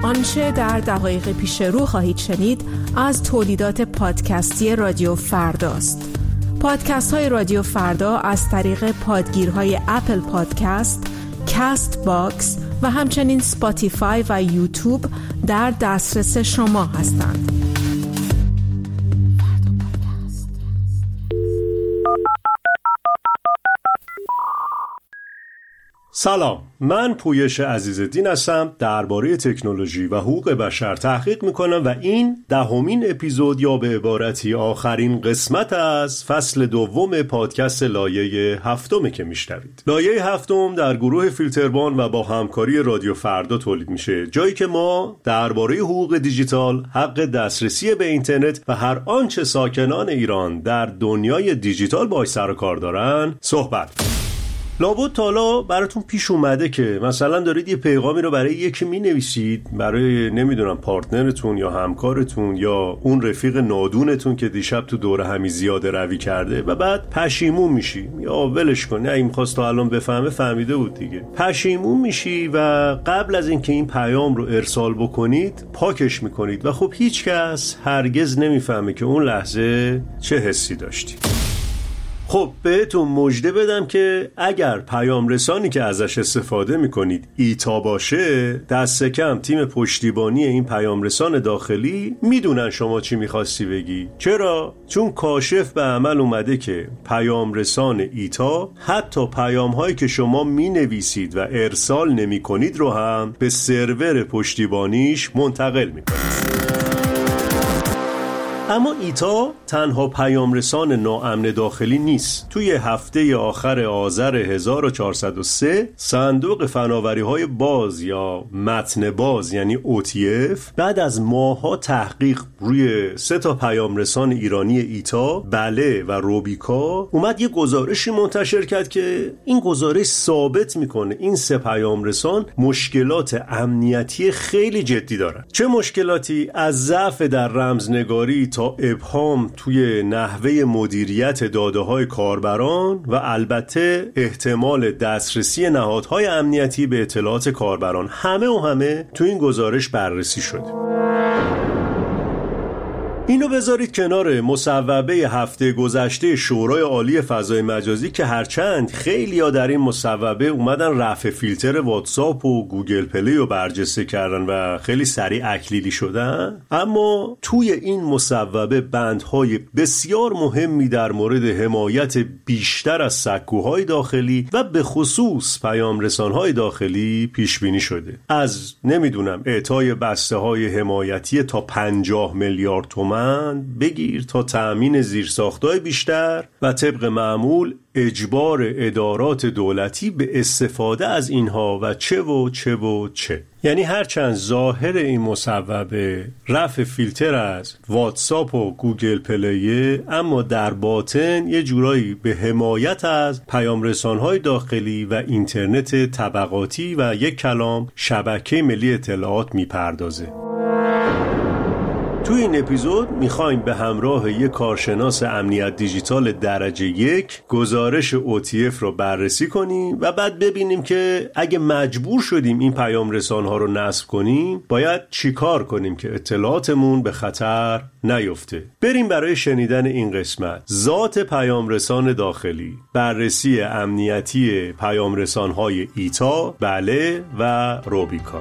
آنچه در دقایق پیش رو خواهید شنید از تولیدات پادکستی رادیو فرداست. پادکست های رادیو فردا از طریق پادگیرهای اپل پادکست، کست باکس و همچنین سپاتیفای و یوتیوب در دسترس شما هستند. سلام، من پویش عزیزالدین هستم. درباره تکنولوژی و حقوق بشر تحقیق میکنم و این 10مین اپیزود یا به عبارتی آخرین قسمت از فصل دوم پادکست لایه 7 که میشنوید. لایه 7 در گروه فیلتربان و با همکاری رادیو فردا تولید میشه، جایی که ما درباره حقوق دیجیتال، حق دسترسی به اینترنت و هر آنچه ساکنان ایران در دنیای دیجیتال باهاش سر و کار دارن صحبت. لابد تالا براتون پیش اومده که مثلا دارید یه پیغامی رو برای یکی مینویسید، برای نمیدونم پارتنرتون یا همکارتون یا اون رفیق نادونتون که دیشب تو دوره همی زیاده روی کرده و بعد پشیمون میشی یا ولش کن، نه این می‌خواست تا الان بفهمه، فهمیده بود دیگه. پشیمون میشی و قبل از اینکه این پیام رو ارسال بکنید پاکش میکنید و خب هیچ کس هرگز نمیفهمه که اون لحظه چه حسی داشتی. خب بهتون مژده بدم که اگر پیام رسانی که ازش استفاده میکنید ایتا باشه، دست کم تیم پشتیبانی این پیام رسان داخلی میدونن شما چی میخواستی بگی. چرا؟ چون کاشف به عمل اومده که پیام رسان ایتا حتی پیام هایی که شما مینویسید و ارسال نمی کنید رو هم به سرور پشتیبانیش منتقل میکنید. اما ایتا تنها پیام رسان ناامن داخلی نیست. توی هفته آخر آذر 1403 صندوق فناوری‌های باز یا متن باز یعنی OTF بعد از ماه‌ها تحقیق روی 3 پیام رسان ایرانی ایتا، بله و روبیکا اومد یه گزارشی منتشر کرد که این گزارش ثابت میکنه این 3 پیام رسان مشکلات امنیتی خیلی جدی دارن. چه مشکلاتی؟ از ضعف در رمزنگاری تا ابهام توی نحوه مدیریت داده‌های کاربران و البته احتمال دسترسی نهادهای امنیتی به اطلاعات کاربران، همه تو این گزارش بررسی شده. اینو بذارید کنار مصوبه هفته گذشته شورای عالی فضای مجازی که هرچند خیلی‌ها در این مصوبه اومدن رفع فیلتر واتساپ و گوگل پلی رو برجسته کردن و خیلی سریع اکلیلی شدن، اما توی این مصوبه بندهای بسیار مهمی در مورد حمایت بیشتر از سکوهای داخلی و به خصوص پیام رسانهای داخلی پیش بینی شده. از نمیدونم اعطای بسته‌های حمایتی تا 50 میلیارد تومان بگیر تا تأمین زیرساخت‌های بیشتر و طبق معمول اجبار ادارات دولتی به استفاده از اینها و چه. یعنی هرچند ظاهر این مصوبه رفع فیلتر از واتساپ و گوگل پلیه، اما در باطن یه جورایی به حمایت از پیام رسان‌های داخلی و اینترنت طبقاتی و یک کلام شبکه ملی اطلاعات میپردازه. توی این اپیزود میخوایم به همراه یک کارشناس امنیت دیجیتال درجه 1 گزارش OTF رو بررسی کنیم و بعد ببینیم که اگه مجبور شدیم این پیام رسان‌ها رو نصب کنیم باید چی کار کنیم که اطلاعاتمون به خطر نیفته. بریم برای شنیدن این قسمت. ذات پیام رسان داخلی، بررسی امنیتی پیام رسان‌های ایتا، بله و روبیکا.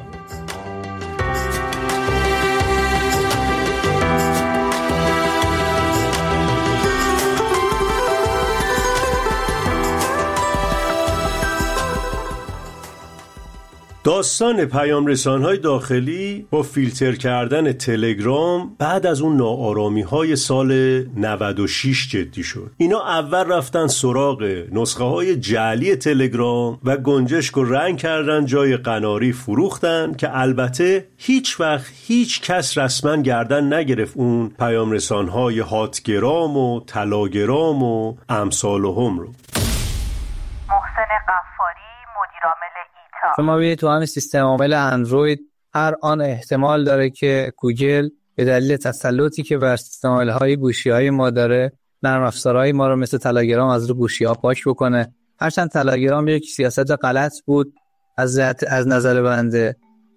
داستان پیام رسان‌های داخلی با فیلتر کردن تلگرام بعد از اون ناآرامی‌های سال 96 جدی شد. اینا اول رفتن سراغ نسخه‌های جعلی تلگرام و گنجشک و رنگ کردن، جای قناری فروختن که البته هیچ وقت هیچ کس رسما گردن نگرفت اون پیام رسان‌های هاتگرام و تلاگرام و امثالهم رو. محسن قفاری، مدیرعامل ایتا. شما ببینید تو همین سیستم عامل اندروید هر آن احتمال داره که گوگل به دلیل تسلطی که بر سیستم عامل‌های گوشی‌های ما داره، نرم افزارهای ما رو مثل تلاگرام از رو گوشی‌ها پاک بکنه. هرچند تلاگرام یک سیاست غلط بود از نظر بنده،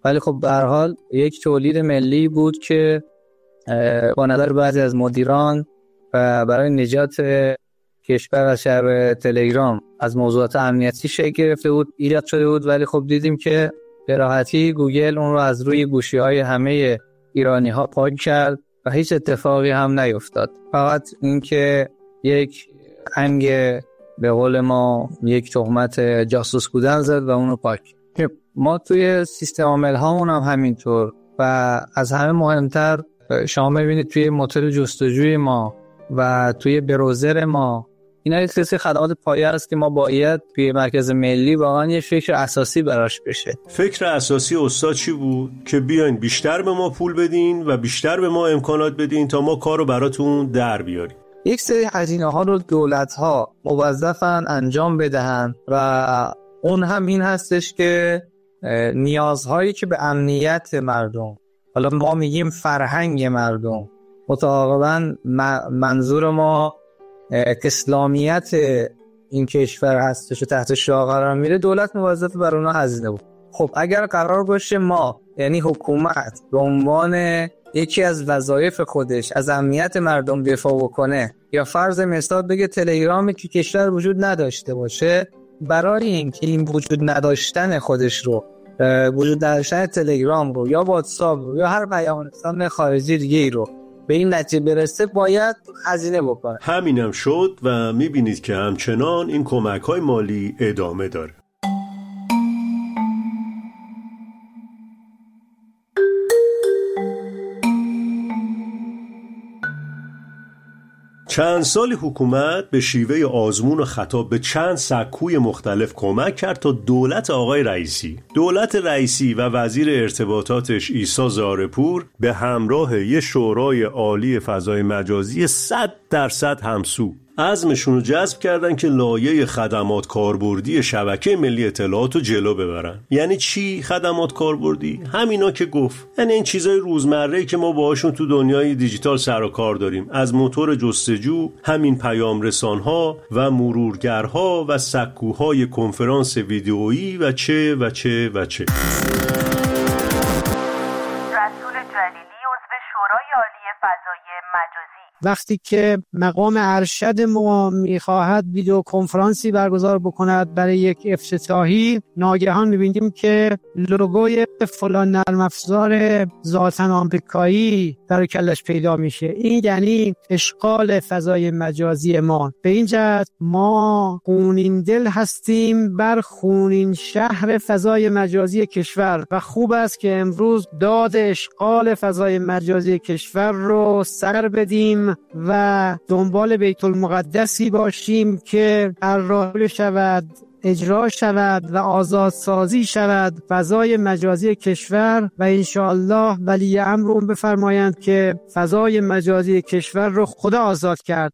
ولی خب به هر حال یک تولید ملی بود که با نظر بعضی از مدیران و برای نجات کشور از شر تلگرام از موضوعات امنیتی شکل گرفته بود، ایجاد شده بود. ولی خب دیدیم که به راحتی گوگل اون رو از روی گوشی‌های همه ایرانی‌ها پاک کرد و هیچ اتفاقی هم نیفتاد. فقط اینکه یک انگ به قول ما یک تهمت جاسوس بودن زد و اون رو پاک. ما توی سیستم عامل هامون هم همینطور و از همه مهمتر شما می‌بینید توی موتور جستجوی ما و توی براوزر ما اینا یک سری خدمات پایه است که ما باید توی مرکز ملی واقعا یه فکر اساسی براش بشه. فکر اساسی استاد چی بود؟ که بیاین بیشتر به ما پول بدین و بیشتر به ما امکانات بدین تا ما کارو براتون در بیاریم. یک سری هزینه ها رو دولت ها موظفن انجام بدهن و اون هم این هستش که نیازهایی که به امنیت مردم، حالا ما میگیم فرهنگ مردم، متعاقباً منظور ما اسلامیت این کشور هستش و تحت شعار قرار میره، دولت موظف بر اونها هزینه بود. خب اگر قرار باشه ما یعنی حکومت به عنوان یکی از وظایف خودش از امنیت مردم دفاع بکنه یا فرض مثال بگه تلگرامی که کشور وجود نداشته باشه، برای اینکه این وجود نداشتن خودش رو، وجود نداشتن تلگرام رو یا واتساپ رو یا هر پیام رسان خارجی دیگه رو به این نتیجه برسه باید هزینه بکنه. همینم شد و میبینید که همچنان این کمک‌های مالی ادامه داره. چند سالی حکومت به شیوه آزمون و خطا به چند سکوی مختلف کمک کرد تا دولت آقای رئیسی و وزیر ارتباطاتش عیسی زارپور به همراه یه شورای عالی فضای مجازی 100% همسو عزمشون رو جذب کردن که لایه خدمات کاربردی شبکه ملی اطلاعات رو جلو ببرن. یعنی چی خدمات کاربردی؟ همینا که گفت، یعنی این چیزای روزمره‌ای که ما باهاشون تو دنیای دیجیتال سر و کار داریم، از موتور جستجو، همین پیام رسان‌ها و مرورگرها و سکوهای کنفرانس ویدئویی و چه. رسول جلیلی عضو شورای عالی فضای مجازی وقتی که مقام ارشد ما میخواهد ویدیو کنفرانسی برگزار بکند برای یک افتتاحی، ناگهان میبینیم که لوگوی فلان نرم افزار ذاتاً آمریکایی در کلش پیدا میشه. این یعنی اشغال فضای مجازی ما. به این جهت ما خونین دل هستیم بر خونین شهر فضای مجازی کشور و خوب است که امروز داد اشغال فضای مجازی کشور رو سر بدیم و دنبال بیت المقدسی باشیم که طراحی شود، اجرا شود و آزادسازی شود فضای مجازی کشور و انشاءالله ولی امر اون بفرمایند که فضای مجازی کشور رو خدا آزاد کرد.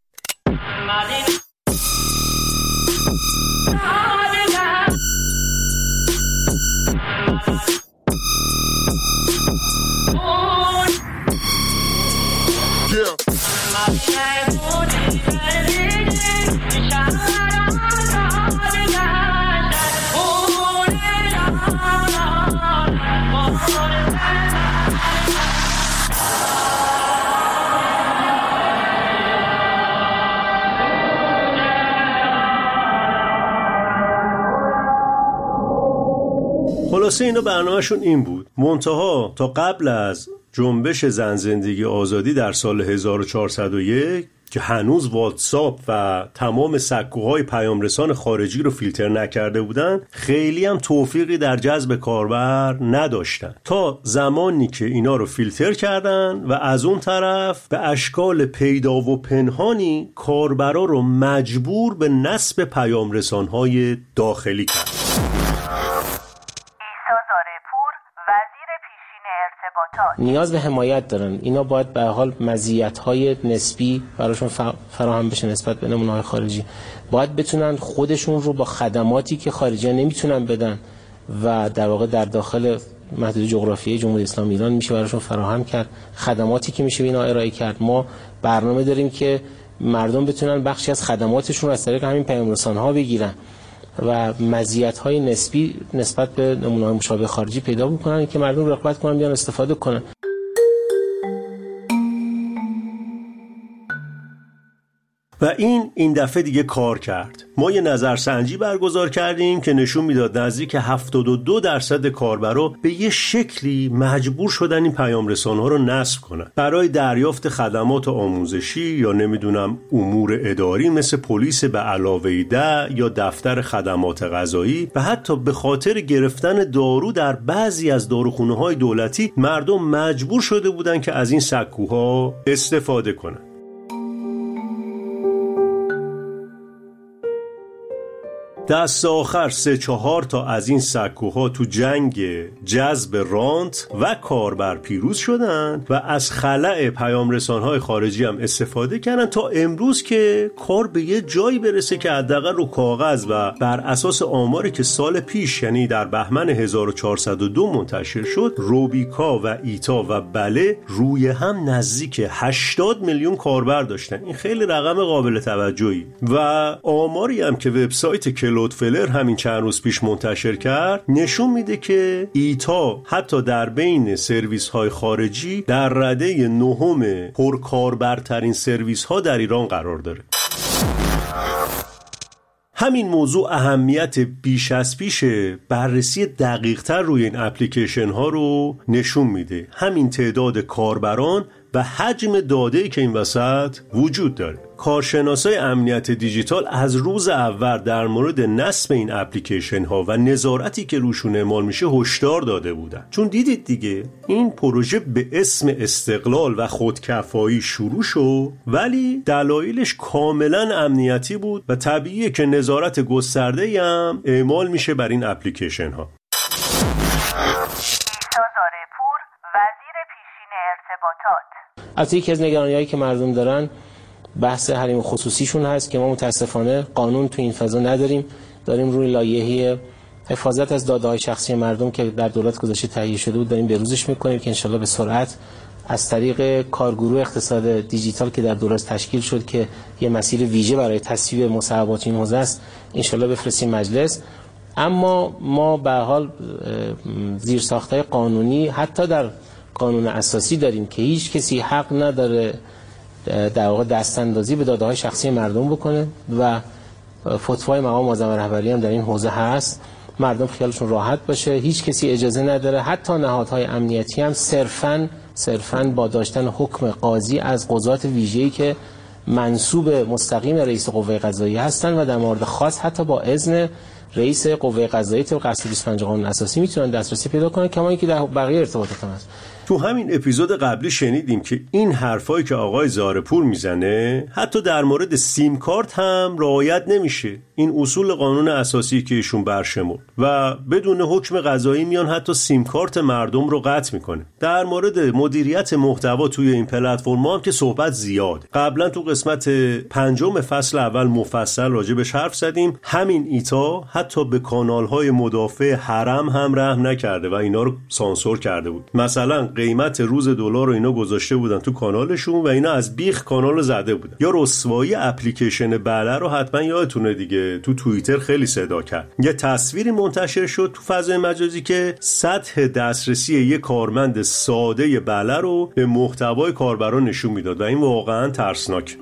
خلاصه اینا برنامهشون این بود. منتها تا قبل از جنبش زن زندگی آزادی در سال 1401 که هنوز واتساپ و تمام سکوهای پیام رسان خارجی رو فیلتر نکرده بودن، خیلی هم توفیقی در جذب کاربر نداشتن، تا زمانی که اینا رو فیلتر کردن و از اون طرف به اشکال پیدا و پنهانی کاربرا رو مجبور به نصب پیام رسان‌های داخلی کرد. نیاز به حمایت دارن. اینا باید به حال مزیت‌های نسبی براشون فراهم بشه نسبت به نمونه‌های خارجی. باید بتونن خودشون رو با خدماتی که خارجی‌ها نمیتونن بدن و در واقع در داخل محدود جغرافیایی جمهوری اسلامی ایران میشه براشون فراهم کرد، خدماتی که میشه اینا ارائه کرد. ما برنامه داریم که مردم بتونن بخشی از خدماتشون رو از طریق همین پیام رسان‌ها بگیرن. و مزیت‌های نسبی نسبت به نمونه‌های مشابه خارجی پیدا بکنن که مردم رغبت کنن بیان استفاده کنن. و این دفعه دیگه کار کرد. ما یه نظرسنجی برگزار کردیم که نشون میداد نزدیک 72% کاربرا به یه شکلی مجبور شدن این پیام رسانه‌ها رو نصب کنن برای دریافت خدمات آموزشی یا نمیدونم امور اداری مثل پلیس به علاوه 10 یا دفتر خدمات غذایی و حتی به خاطر گرفتن دارو در بعضی از داروخونه‌های دولتی مردم مجبور شده بودن که از این سکوها استفاده کنن. دست آخر 3-4 تا از این سکوها تو جنگ جذب رانت و کاربر پیروز شدن و از خلأ پیام رسانهای خارجی هم استفاده کردن تا امروز که کار به یه جایی برسه که حداقل رو کاغذ و بر اساس آماری که سال پیش یعنی در بهمن 1402 منتشر شد، روبیکا و ایتا و بله روی هم نزدیک 80 میلیون کاربر داشتن. این خیلی رقم قابل توجهی و آماری هم که وبسایت کلودفلر همین چند روز پیش منتشر کرد نشون میده که ایتا حتی در بین سرویس های خارجی در رده 9 پرکاربرترین سرویس ها در ایران قرار داره. همین موضوع اهمیت بیش از پیش بررسی دقیق‌تر روی این اپلیکیشن ها رو نشون میده. همین تعداد کاربران و حجم داده‌ای که این وسط وجود داره. کارشناسای امنیت دیجیتال از روز اول در مورد نصب این اپلیکیشن ها و نظارتی که روشون اعمال میشه هشدار داده بودن. چون دیدید دیگه این پروژه به اسم استقلال و خودکفایی شروع شد ولی دلایلش کاملا امنیتی بود و طبیعیه که نظارت گسترده‌ای هم اعمال میشه بر این اپلیکیشن ها. از یکی از نگرانی‌هایی که مردم دارن بحث حریم خصوصیشون هست که ما متاسفانه قانون تو این فضا نداریم. داریم روی لایحه حفاظت از داده‌های شخصی مردم که در دولت گذشته تهیه شده بود داریم بروزش می‌کنیم که انشالله به سرعت از طریق کارگروه اقتصاد دیجیتال که در دولت تشکیل شد که یه مسیر ویژه برای تصویب مصوبات این حوزه است انشالله بفرستیم مجلس. اما ما به حال زیرساخت‌های قانونی حتی در قانون اساسی داریم که هیچ کسی حق نداره در واقع دستاندازی به داده‌های شخصی مردم بکنه و فتوای مقام معظم رهبری هم در این حوزه هست. مردم خیالشون راحت باشه، هیچ کسی اجازه نداره، حتی نهادهای امنیتی هم صرفاً با داشتن حکم قاضی از قضات ویژه‌ای که منسوب مستقیم رئیس قوه قضاییه هستن و در مورد خاص حتی با اذن رئیس قوه قضاییه طبق اصل 25 قانون اساسی میتونن دسترسی پیدا کنن، کما اینکه در بقیه ارتباطات هم هست. تو همین اپیزود قبلی شنیدیم که این حرفایی که آقای زارپور میزنه حتی در مورد سیم کارت هم رعایت نمیشه. این اصول قانون اساسی که ایشون برشمرد و بدون حکم قضایی میان حتی سیم کارت مردم رو قطع میکنه. در مورد مدیریت محتوا توی این پلتفرم هم که صحبت زیاد. قبلا تو قسمت 5 فصل اول مفصل راجبش حرف زدیم. همین ایتا حتی به کانال‌های مدافع حرم هم رحم نکرده و اینا رو سانسور کرده بود. مثلا قیمت روز دلار رو اینا گذاشته بودن تو کانالشون و اینا از بیخ کانال رو زده بودن. یا رسوایی اپلیکیشن بله رو حتما یادتونه دیگه، تو توییتر خیلی صدا کرد. یه تصویری منتشر شد تو فضای مجازی که سطح دسترسی یک کارمند ساده بله رو به محتوای کاربران نشون میداد و این واقعا ترسناک.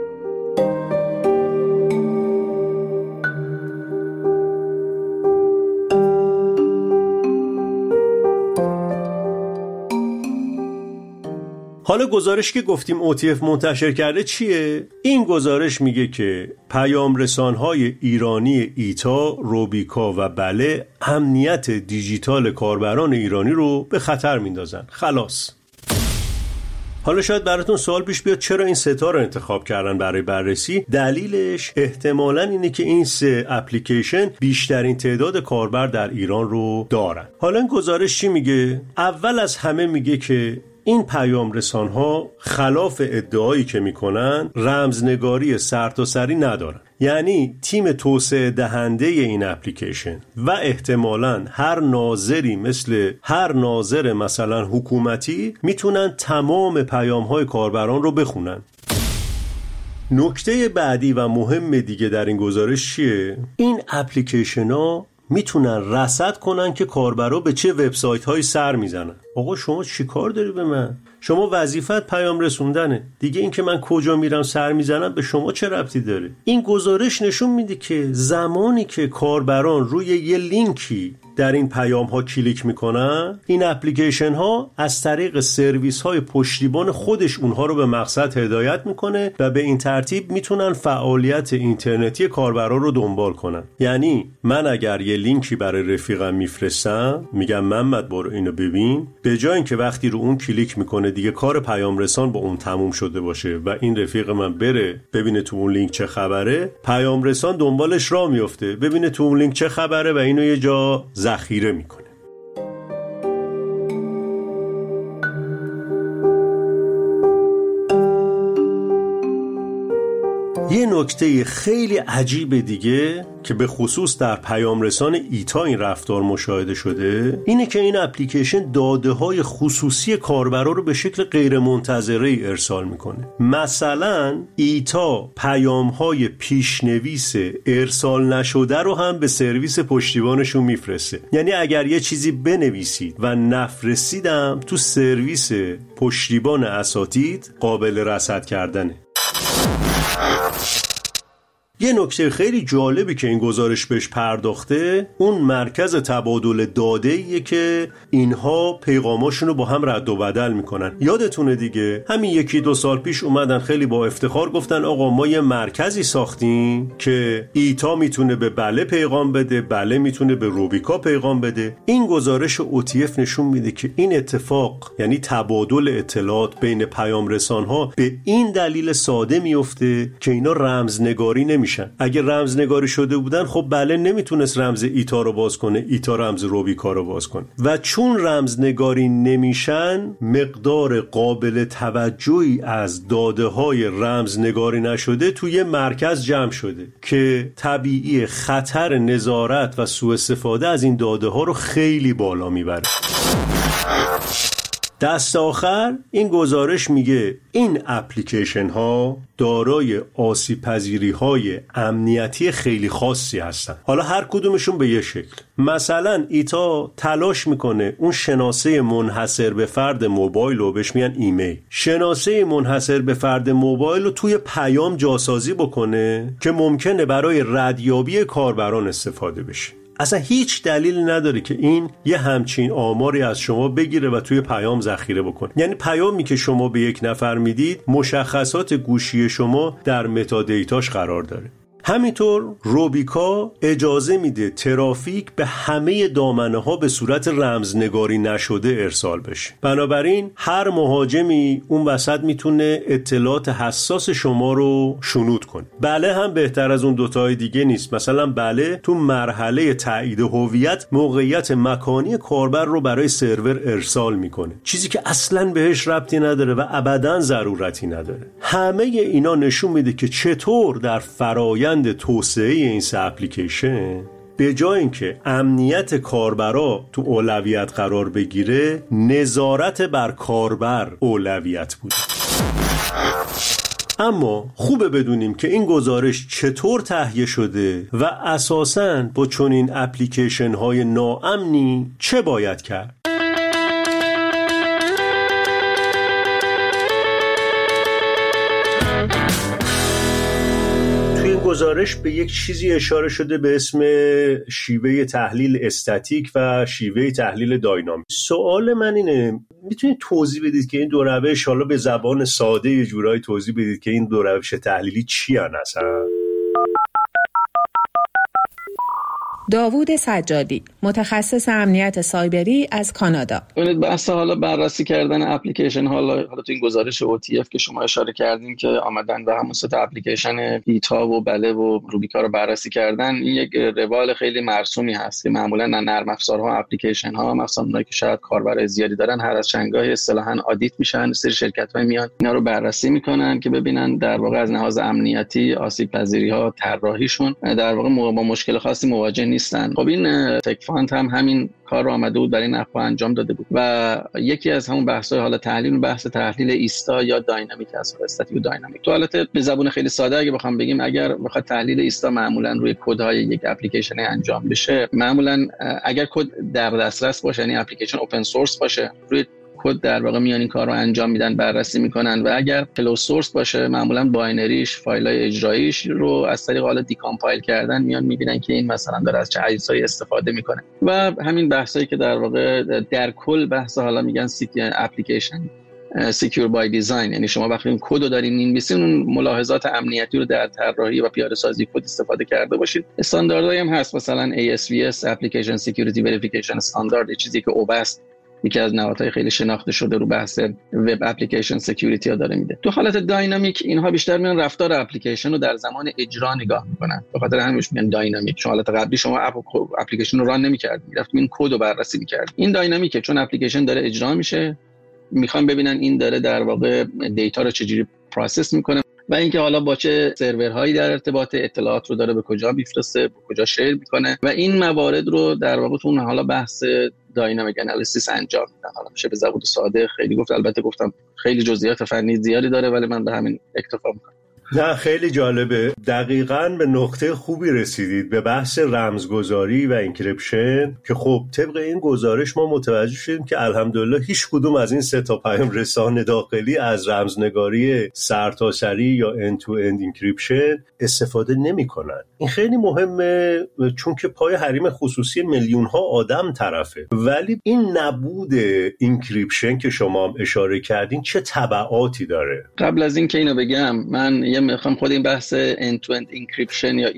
حالا گزارش که گفتیم OTF منتشر کرده چیه؟ این گزارش میگه که پیام رسانهای ایرانی ایتا، روبیکا و بله امنیت دیجیتال کاربران ایرانی رو به خطر میندازن. خلاص. حالا شاید براتون سوال پیش بیاد چرا این ستا رو انتخاب کردن برای بررسی؟ دلیلش احتمالاً اینه که این 3 اپلیکیشن بیشترین تعداد کاربر در ایران رو دارن. حالا این گزارش چی میگه؟ اول از همه میگه که این پیام رسان‌ها خلاف ادعایی که میکنن رمزنگاری سرتاسری ندارن. یعنی تیم توسعه دهنده این اپلیکیشن و احتمالاً هر ناظری مثل هر ناظر مثلا حکومتی میتونن تمام پیام‌های کاربران رو بخونن. نکته بعدی و مهم دیگه در این گزارش چیه؟ این اپلیکیشن ها میتونن رصد کنن که کاربرا به چه وبسایت هایی سر میزنن. آقا شما چی کار داری به من؟ شما وظیفت پیام رسوندنه دیگه، این که من کجا میرم سر میزنم به شما چه ربطی داره؟ این گزارش نشون میده که زمانی که کاربران روی یه لینکی در این پیام ها کلیک میکنن، این اپلیکیشن ها از طریق سرویس های پشتیبان خودش اونها رو به مقصد هدایت میکنه و به این ترتیب میتونن فعالیت اینترنتی کاربرا رو دنبال کنن. یعنی من اگر یه لینکی برای رفیقم میفرستم، میگم محمد برو اینو ببین، به جای اینکه وقتی رو اون کلیک میکنه دیگه کار پیام رسان با اون تموم شده باشه و این رفیق من بره ببینه تو اون لینک چه خبره، پیام رسان دنبالش راه میفته ببینه تو اون لینک چه خبره و اینو یه جا ذخیره میکنه. یه نکته خیلی عجیب دیگه که به خصوص در پیام رسان ایتا این رفتار مشاهده شده اینه که این اپلیکیشن داده های خصوصی کاربرا رو به شکل غیر منتظره ارسال میکنه. مثلا ایتا پیام های پیشنویس ارسال نشده رو هم به سرویس پشتیبانشون میفرسته. یعنی اگر یه چیزی بنویسید و نفرستیدم، تو سرویس پشتیبان اساتید قابل رصد کردنه. یه نکته خیلی جالبی که این گزارش بهش پرداخته، اون مرکز تبادل داده‌ایه که اینها پیغاماشون رو با هم رد و بدل میکنن. یادتونه دیگه همین 1-2 سال پیش اومدن خیلی با افتخار گفتن آقا ما یه مرکزی ساختیم که ایتا میتونه به بله پیغام بده، بله میتونه به روبیکا پیغام بده. این گزارش OTF نشون میده که این اتفاق، یعنی تبادل اطلاعات بین پیام رسان‌ها، به این دلیل ساده میفته که اینا رمزنگاری نمیشن. اگه رمزنگاری شده بودن خب بله نمیتونست رمز ایتا رو باز کنه، ایتا رمز روبیکا رو باز کنه، و چون رمزنگاری نمیشن مقدار قابل توجهی از داده های رمزنگاری نشده توی مرکز جمع شده که طبیعی خطر نظارت و سوء استفاده از این داده ها رو خیلی بالا میبره. دست آخر این گزارش میگه این اپلیکیشن ها دارای آسیب پذیری های امنیتی خیلی خاصی هستن. حالا هر کدومشون به یه شکل. مثلا ایتا تلاش میکنه اون شناسه منحصر به فرد موبایل رو، بهش میگن ایمیل، شناسه منحصر به فرد موبایل رو توی پیام جاسازی بکنه که ممکنه برای ردیابی کاربران استفاده بشه. اصلا هیچ دلیل نداره که این یه همچین آماری از شما بگیره و توی پیام ذخیره بکنه. یعنی پیامی که شما به یک نفر میدید مشخصات گوشی شما در متادیتاش قرار داره. همینطور روبیکا اجازه میده ترافیک به همه دامنه ها به صورت رمزنگاری نشده ارسال بشه. بنابراین هر مهاجمی اون وسط میتونه اطلاعات حساس شما رو شنود کنه. بله هم بهتر از اون دوتای دیگه نیست. مثلا بله تو مرحله تایید هویت موقعیت مکانی کاربر رو برای سرور ارسال میکنه، چیزی که اصلاً بهش ربطی نداره و ابداً ضرورتی نداره. همه اینا نشون میده که چطور در فرآیند توسعه این سه اپلیکیشن به جای اینکه امنیت کاربرا تو اولویت قرار بگیره، نظارت بر کاربر اولویت بود. اما خوبه بدونیم که این گزارش چطور تهیه شده و اساساً با چنین اپلیکیشن های ناامنی چه باید کرد. گزارش به یک چیزی اشاره شده به اسم شیوه تحلیل استاتیک و شیوه تحلیل داینامیک. سوال من اینه، میتونید توضیح بدید که این دو روش، حالا به زبان ساده یه جورایی توضیح بدید که این دو روش تحلیلی چی هستن؟ داوود سجادی، متخصص امنیت سایبری از کانادا. ببینید بحث حالا بررسی کردن اپلیکیشن حالا تو این گزارش OTF که شما اشاره کردین که آمدن و همون سه اپلیکیشن ایتا و بله و روبیکا رو بررسی کردن، این یک روال خیلی مرسومی هست که معمولا نرم افزارها اپلیکیشن ها مثلا اونایی که شاید کاربر زیادی دارن هر از چنگاهی اصطلاحاً آدیت میشن، سری شرکت‌ها میان اینا رو بررسی میکنن که ببینن در واقع از لحاظ امنیتی آسیب پذیری ها طراحیشون در واقع با مشکل خاصی مواجه نیستن. خب این تک فاند هم همین کار رو آمده بود برای نحو انجام داده بود و یکی از همون بحث‌های حالا بحث تحلیل ایستا یا داینامیک است، استاتیک و داینامیک. تو حالت به زبون خیلی ساده اگه بخوام بگیم، اگر بخواد تحلیل ایستا معمولا روی کدهای یک اپلیکیشن انجام بشه، معمولا اگر کد در دسترس باشه، یعنی اپلیکیشن اوپن سورس باشه، روی کد در واقع میان این کار رو انجام میدن، بررسی میکنن. و اگر کلوز سورس باشه، معمولا باینریش، فایلای اجراییش رو از طریق حالا دیکامپایل کردن میان میبینن که این مثلا داره از چه اجزایی استفاده میکنه. و همین بحثایی که در واقع در کل بحث حالا میگن اپلیکیشن سکیور بای دیزاین، یعنی شما وقتی این کد رو دارین می‌نویسین، اون ملاحظات امنیتی رو در طراحی و پیاده سازی کد استفاده کرده باشید. استانداردهایی هم هست، مثلا ASVS Application Security Verification Standard، چیزی که OWASP یکی از نهادهای خیلی شناخته شده رو بحث وب اپلیکیشن سکیوریتی ها داره میده. تو حالت داینامیک اینها بیشتر میان رفتار اپلیکیشن رو در زمان اجرا نگاه میکنن، به خاطر همینش میگن داینامیک. چون حالت قبلی شما اپلیکیشن رو ران نمی‌کردید، میرفتید این کد رو بررسی می‌کردید. این داینامیکه، چون اپلیکیشن داره اجرا میشه، میخوام ببینن این داره در واقع دیتا رو چجوری پروسس میکنه و اینکه حالا با چه سرورهایی در ارتباط، اطلاعات رو داره به کجا میفرسته، به کجا شیر میکنه و این موارد رو در واقع تو حالا بحث داینامیک انالیسیس انجام میدن. حالا میشه به زبان ساده خیلی گفت، البته گفتم خیلی جزئیات فنی زیادی داره، ولی من به همین اکتفا میکنم. نه خیلی جالبه، دقیقاً به نقطه خوبی رسیدید، به بحث رمزگذاری و انکریپشن که خب طبق این گزارش ما متوجه شدیم که الحمدلله هیچ کدوم از این سه تا پیام رسان داخلی از رمزنگاری سرتاسری یا end to end انکریپشن استفاده نمی‌کنن. این خیلی مهمه چون که پای حریم خصوصی میلیون‌ها آدم طرفه. ولی این نبود انکریپشن که شما هم اشاره کردین چه تبعاتی داره؟ قبل از این که اینو بگم، من میخوام خود این بحث end to end encryption یا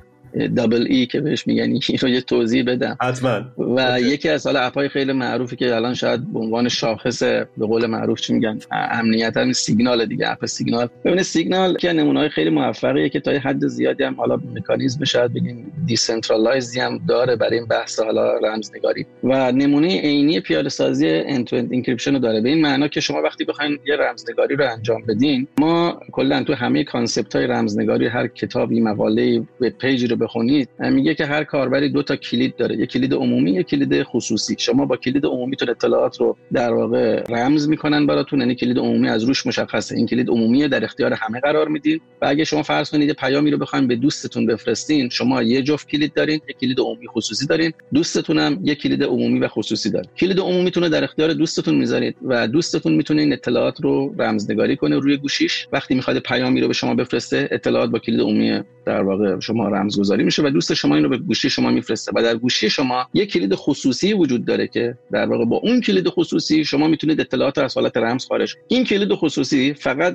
E2EE که بهش میگن این رو یه توضیح بدم. حتما. و یکی از حالا اپ‌های خیلی معروفی که الان شاید به عنوان شاخص به قول معروف چی میگن امنیت هم سیگنال دیگه، اپ سیگنال. ببینید سیگنال که نمونه‌های خیلی موفقیه که تا حد زیادی هم حالا مکانیزم شاید بگیم دیسنترالایزدی هم داره برای این بحث حالا رمزنگاری و نمونه عینی پیاده‌سازی end to end encryption رو داره. به این معنا که شما وقتی بخواید یه رمزنگاری رو انجام بدین، ما کلا تو همه کانسپت‌های رمزنگاری، هر کتابی، مقاله‌ای، وب پیجی رو بخونید، میگه که هر کاربری دو تا کلید داره، یک کلید عمومی، یک کلید خصوصی. شما با کلید عمومی تو اطلاعات رو در واقع رمز میکنن براتون، یعنی کلید عمومی از روش مشخصه، این کلید عمومی در اختیار همه قرار میدین و اگه شما فرض کنید پیامی رو بخواید به دوستتون بفرستین، شما یه جفت کلید دارین، یک کلید عمومی خصوصی دارین، دوستتون هم یک کلید عمومی و خصوصی داره. کلید عمومیتون رو در اختیار دوستتون میذارید و دوستتون میتونه این اطلاعات رو رمزنگاری کنه روی گوشیش. وقتی میخواد پیامی رو به شما بفرسته، اطلاعات با کلید عمومی در واقع شما رمزگذاری میشه و دوست شما این رو به گوشی شما میفرسته و در گوشی شما یک کلید خصوصی وجود داره که در واقع با اون کلید خصوصی شما میتونید اطلاعات از حالت رمز خارج کنید. این کلید خصوصی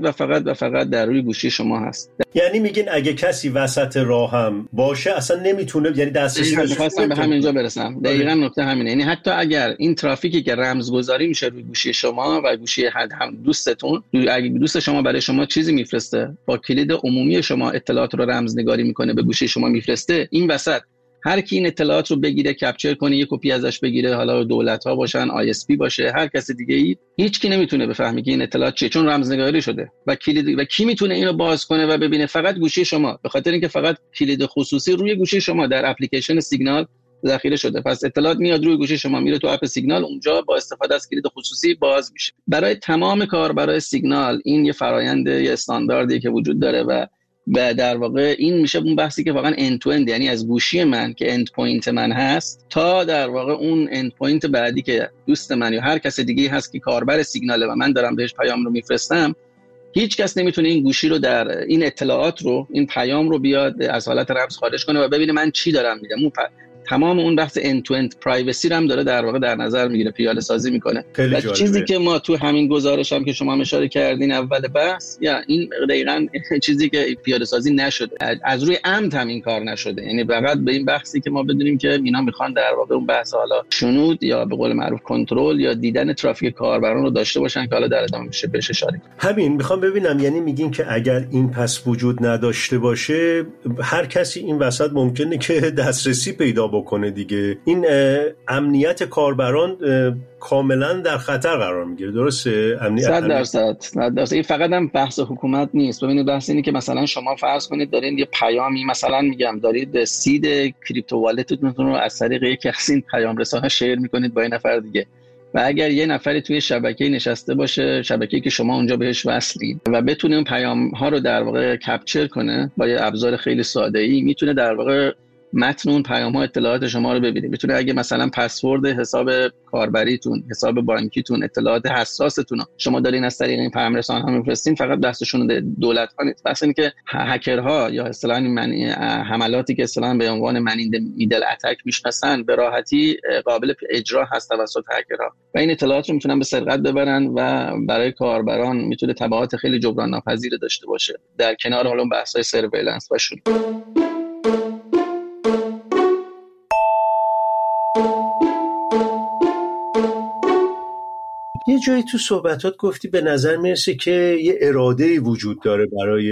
فقط در روی گوشی شما هست. یعنی میگین اگه کسی وسط راه هم باشه اصلا نمیتونه، یعنی دسترسی نمیخواستم به همینجا برسم. دقیقاً نکته همینه. یعنی حتی اگر این ترافیکی که رمزگذاری میشه روی گوشی شما و گوشی هم دوستتون، اگه دوست شما برای شما چیزی میفرسته، با کلید عمومی شما اطلاعات رو رمزنگاری میکنه به گوشی شما میفرسته، این وسط هر کی این اطلاعات رو بگیره، کپچر کنه، یک کپی ازش بگیره، حالا دولت‌ها باشن، ISP باشه، هر کس دیگه‌ای، هیچ کی نمیتونه بفهمه که این اطلاعات چیه، چون رمزنگاری شده و کلید. و کی میتونه اینو باز کنه و ببینه؟ فقط گوشی شما، به خاطر اینکه فقط کلید خصوصی روی گوشی شما در اپلیکیشن سیگنال ذخیره شده. پس اطلاعات میاد روی گوشی شما، میره تو اپ سیگنال، اونجا با استفاده از کلید خصوصی باز میشه. برای تمام کاربرای سیگنال این یه فرآیند، یه استانداردی که وجود داره و در واقع این میشه اون بحثی که واقعا end to end، یعنی از گوشی من که اند پوینت من هست تا در واقع اون اند پوینت بعدی که دوست من یا هر کس دیگه هست که کاربر سیگناله و من دارم بهش پیام رو میفرستم، هیچ کس نمیتونه این گوشی رو در این اطلاعات رو، این پیام رو بیاد از حالت رمز خارج کنه و ببینه من چی دارم میگم. تمام اون بحث end to end پرایوسی رو هم داره در واقع در نظر میگیره، پیاده سازی میکنه. و چیزی که ما تو همین گزارش هم که شما اشاره کردین اول بحث، یا این دقیقاً چیزی که پیاده سازی نشده، از روی عمد هم این کار نشده، یعنی فقط به این بحثی که ما بدونیم که اینا میخوان در واقع اون بحث حالا شنود یا به قول معروف کنترل یا دیدن ترافیک کاربران رو داشته باشن که حالا در ادامه میشه بهش اشاره. همین میخوام ببینم، یعنی میگین که اگر این پس وجود نداشته باشه، هر کسی این وسط ممکنه که دسترسی پیدا بکنه دیگه، این امنیت کاربران کاملا در خطر قرار میگیره. درسته؟ 100%. این فقط هم بحث حکومت نیست. ببینید بحث اینه که مثلا شما فرض کنید دارین یه پیامی، مثلا میگم دارید سید کریپتو والتتون رو از طریق یک از این پیام رسان‌ها شیر میکنید با یه نفر دیگه، و اگر یه نفری توی شبکه‌ای نشسته باشه، شبکه‌ای که شما اونجا بهش وصلید، و بتونه اون پیام‌ها رو در واقع کپچر کنه با یه ابزار خیلی ساده‌ای، میتونه در واقع متن اون پیام‌ها اطلاعات شما رو ببینه. میتونه اگه مثلا پسورد حساب کاربریتون، حساب بانکیتون، اطلاعات حساستون شما دارین از طریق این پیام رسان‌ها می‌فرستین، فقط دستشون دولت‌ها نیست، بس اینه که هکرها یا اصطلاحاً حملاتی که اصطلاحاً به عنوان من این میدل اتک میشناسن به راحتی قابل اجرا هست توسط هکرها، و این اطلاعات رو میتونن به سرقت ببرن و برای کاربران میتونه تبعات خیلی جبران ناپذیر داشته باشه، در کنار حالا بحث‌های سرویلنس و شون. یه جایی تو صحبتات گفتی به نظر میرسه که یه اراده‌ای وجود داره برای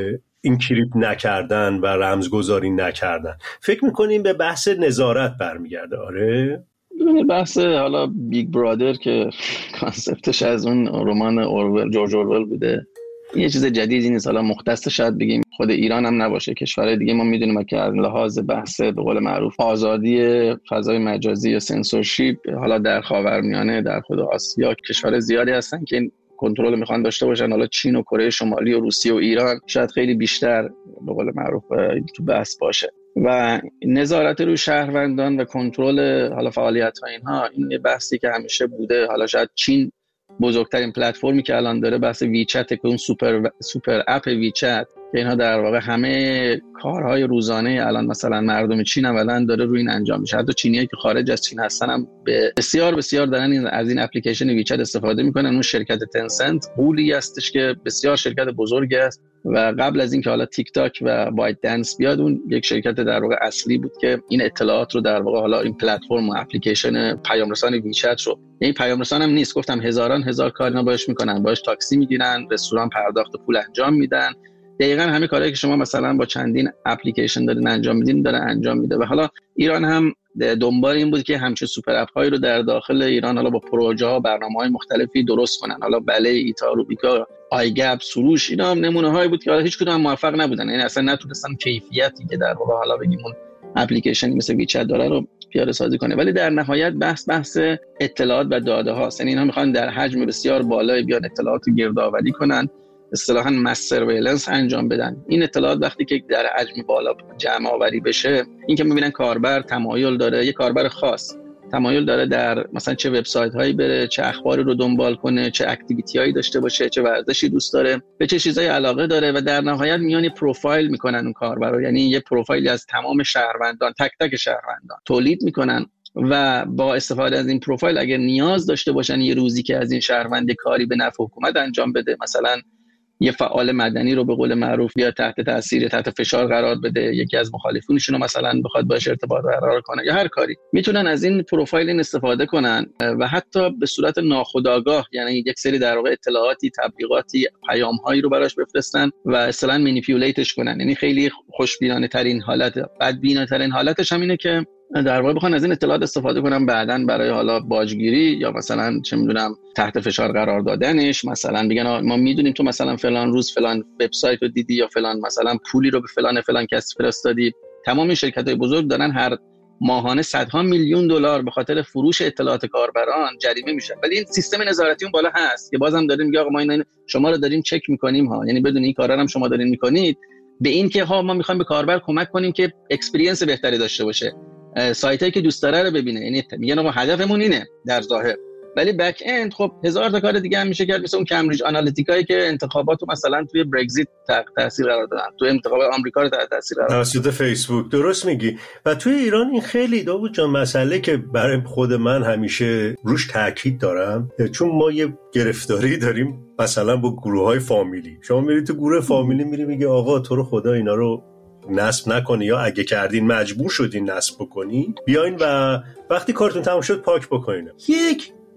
این کریپت نکردن و رمزگذاری نکردن. فکر میکنیم به بحث نظارت برمیگرده؟ آره؟ بحث حالا بیگ برادر که کانسپتش از اون رمان جورج اورول بوده، یه چیز جدیدی نیست. حالا مختص شاید بگیم خود ایران هم نباشه، کشورهای دیگه ما میدونیم که از لحاظ بحث به قول معروف آزادی فضای مجازی یا سنسورشیپ، حالا در خاورمیانه، در خود آسیا کشور زیادی هستن که این کنترل میخوان داشته باشن. حالا چین و کره شمالی و روسیه و ایران شاید خیلی بیشتر به قول معروف تو بحث باشه، و نظارت روی شهروندان و کنترل حالا فعالیت‌ها اینها، این یه بحثی که همیشه بوده. حالا شاید چین بزرگترین پلتفرمی که الان داره بحث ویچت که اون سوپر اپ ویچت که اینها در واقع همه کارهای روزانه الان مثلا مردم چین اولا داره روی این انجام میشه. حتی چینیایی که خارج از چین هستن هم بسیار دارن از این اپلیکیشن ویچت استفاده میکنن. اون شرکت تنسنت قولی هستش که بسیار شرکت بزرگی است، و قبل از این که حالا تیک تاک و بایت دنس بیاد، اون یک شرکت در واقع اصلی بود که این اطلاعات رو در واقع حالا این پلتفرم و اپلیکیشن پیام رسان ویچت رو، این پیام رسان هم نیست، گفتم هزار کار اینا باش میکنن، باش تاکسی میگیرن، رستوران پرداخت پول انجام میدن، دقیقاً همه کارهایی که شما مثلا با چندین اپلیکیشن دارین انجام میدین داره انجام میده. و حالا ایران هم دنبال این بود که همچین سوپر اپ هایی رو در داخل ایران حالا با پروژه ها برنامه‌های مختلفی درست کنن. حالا بله، ایتا، روبیکا، آیگپ، سروش، اینا هم نمونه هایی بود که حالا هیچ کدوم موفق نبودن، یعنی اصلا نتونستن کیفیتی که در واقع حالا بگیم اون اپلیکیشنی مثل ویچت داره رو پیاده سازی کنه. ولی در نهایت بحث اطلاعات و داده هاست، یعنی اینا میخوان در حجم بسیار بالایی بیان اطلاعات گردآوری کنن، اصطلاحاً مس سرویلنس انجام بدن. این اطلاعات وقتی که در حجم بالا جمع آوری بشه، این که میبینن کاربر تمایل داره، یه کاربر خاص تمایل داره در مثلا چه وبسایت هایی بره، چه اخباری رو دنبال کنه، چه اکتیویتی هایی داشته باشه، چه ورزشی دوست داره، به چه چیزایی علاقه داره، و در نهایت میان یه پروفایل میکنن اون کاربر رو، یعنی یه پروفایلی از تمام شهروندان، تک تک شهروندان تولید میکنن، و با استفاده از این پروفایل اگر نیاز داشته باشن یه روزی که از این شهروند کاری به نفع حکومت انجام بده، مثلا یه فعال مدنی رو به قول معروف یا تحت تاثیر، تحت فشار قرار بده، یکی از مخالفینشون رو مثلا بخواد باش ارتباط برقرار کنه یا هر کاری، میتونن از این پروفایل این استفاده کنن و حتی به صورت ناخودآگاه، یعنی یک سری در واقع اطلاعاتی، تبلیغاتی، پیام‌هایی رو براش بفرستن و اصلا مانیپیولیتش کنن. یعنی خیلی خوشبینانه ترین حالت، بدبینانه ترین حالتش هم اینه که در واقع بخوان از این اطلاعات استفاده کنن بعداً برای حالا باجگیری یا مثلا چه میدونم تحت فشار قرار دادنش. مثلا بگن ما میدونیم تو مثلا فلان روز فلان وبسایت رو دیدی، یا فلان مثلا پولی رو به فلان کس فرستادی. تمام شرکت‌های بزرگ دارن هر ماهانه صدها میلیون دلار به خاطر فروش اطلاعات کاربران جریمه میشن، ولی این سیستم نظارتی اون بالا هست که بازم داریم میگه آقا ما اینا شما رو داریم چک میکنیم ها، یعنی بدون این کارا هم شما دارین میکنید، به این که ها ما میخوایم به کاربر کمک کنیم که اکسپریانس بهتری داشته باشه، سایتایی که دوست داره رو ببینه. یعنی میگن آقا هدفمون اینه در ظاهر، ولی بک اند خب هزار تا کار دیگه هم میشه کرد، مثل اون کمبریج آنالیتیکایی که انتخاباتو مثلا توی برگزیت تحت تاثیر قرار دادن، توی انتخاب آمریکا رو تحت تاثیر قرار دادن توسط فیسبوک. درست میگی. و توی ایران این خیلی داوود جان مسئله که برای خود من همیشه روش تاکید دارم، چون ما یه گرفتاری داریم مثلا با گروه‌های فامیلی. شما میری تو گروه فامیلی میری میگه آقا تو رو خدا اینا رو نصب نکنی، یا اگه کردین مجبور شدین نصب بکنی، بیاین و وقتی کارتون تموم شد پاک بکنین. یک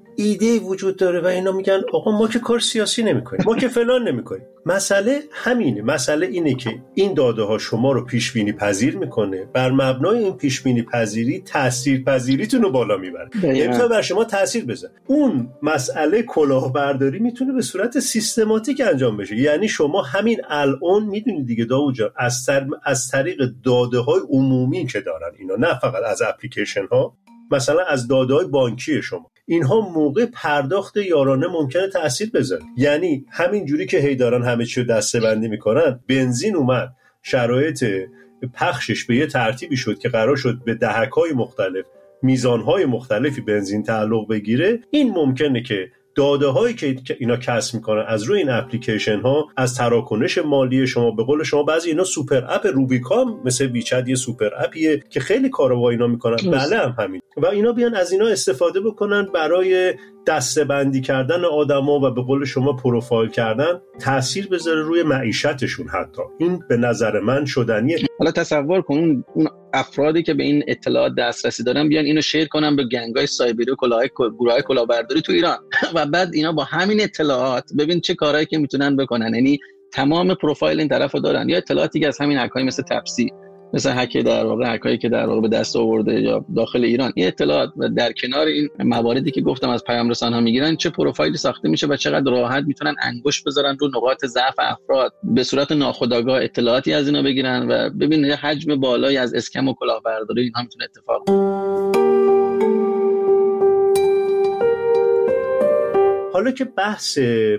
ایده وجود داره و اینا میگن آقا ما که کار سیاسی نمیکنیم، ما که فلان نمیکنیم. مسئله همینه. مسئله اینه که این داده ها شما رو پیش بینی پذیر میکنه، بر مبنای این پیش بینی پذیری تاثیر پذیریتون رو بالا میبره، میتونه بر شما تاثیر بذاره. اون مسئله کلاهبرداری میتونه به صورت سیستماتیک انجام بشه. یعنی شما همین الان میدونید دیگه داوود جان، از طریق داده های عمومی که دارن اینا، نه فقط از اپلیکیشن ها، مثلا از داده های بانکی شما، اینها موقع پرداخت یارانه ممکنه تأثیر بذاره. یعنی همین جوری که هی دارن همه چی رو دسته‌بندی میکنن، بنزین اومد شرایط پخشش به یه ترتیبی شد که قرار شد به دهک‌های مختلف، میزانهای مختلفی بنزین تعلق بگیره، این ممکنه که داده هایی که اینا کسب میکنن از روی این اپلیکیشن ها، از تراکنش مالی شما، به قول شما بعضی اینا سوپر اپ روبیکام مثل ویچت یه سوپر اپیه که خیلی کارا با اینا میکنن، بله هم همین، و اینا بیان از اینا استفاده بکنن برای دسته‌بندی کردن آدما و به قول شما پروفایل کردن، تأثیر بذاره روی معیشتشون. حتی این به نظر من شدنیه. حالا تصور کن اون افرادی که به این اطلاعات دسترسی دارن بیان اینو شیر کنن به گنگ‌های سایبری و گروه‌های کلاهبرداری تو ایران و بعد اینا با همین اطلاعات ببین چه کارهایی که میتونن بکنن. یعنی تمام پروفایل این طرفو دارن، یا اطلاعاتی که از همین هک‌های مثل تپسی، مثل هک در واقع هکایی که در واقع به دست آورده یا داخل ایران، این اطلاعات و در کنار این مواردی که گفتم از پیام رسان‌ها میگیرن، چه پروفایلی ساخته میشه و چقدر راحت میتونن انگشت بذارن رو نقاط ضعف افراد، به صورت ناخودآگاه اطلاعاتی از اینا بگیرن و ببین یه حجم بالایی از اسکم و کلاهبرداری اینها میتونه اتفاق بیفته. حالا که بحث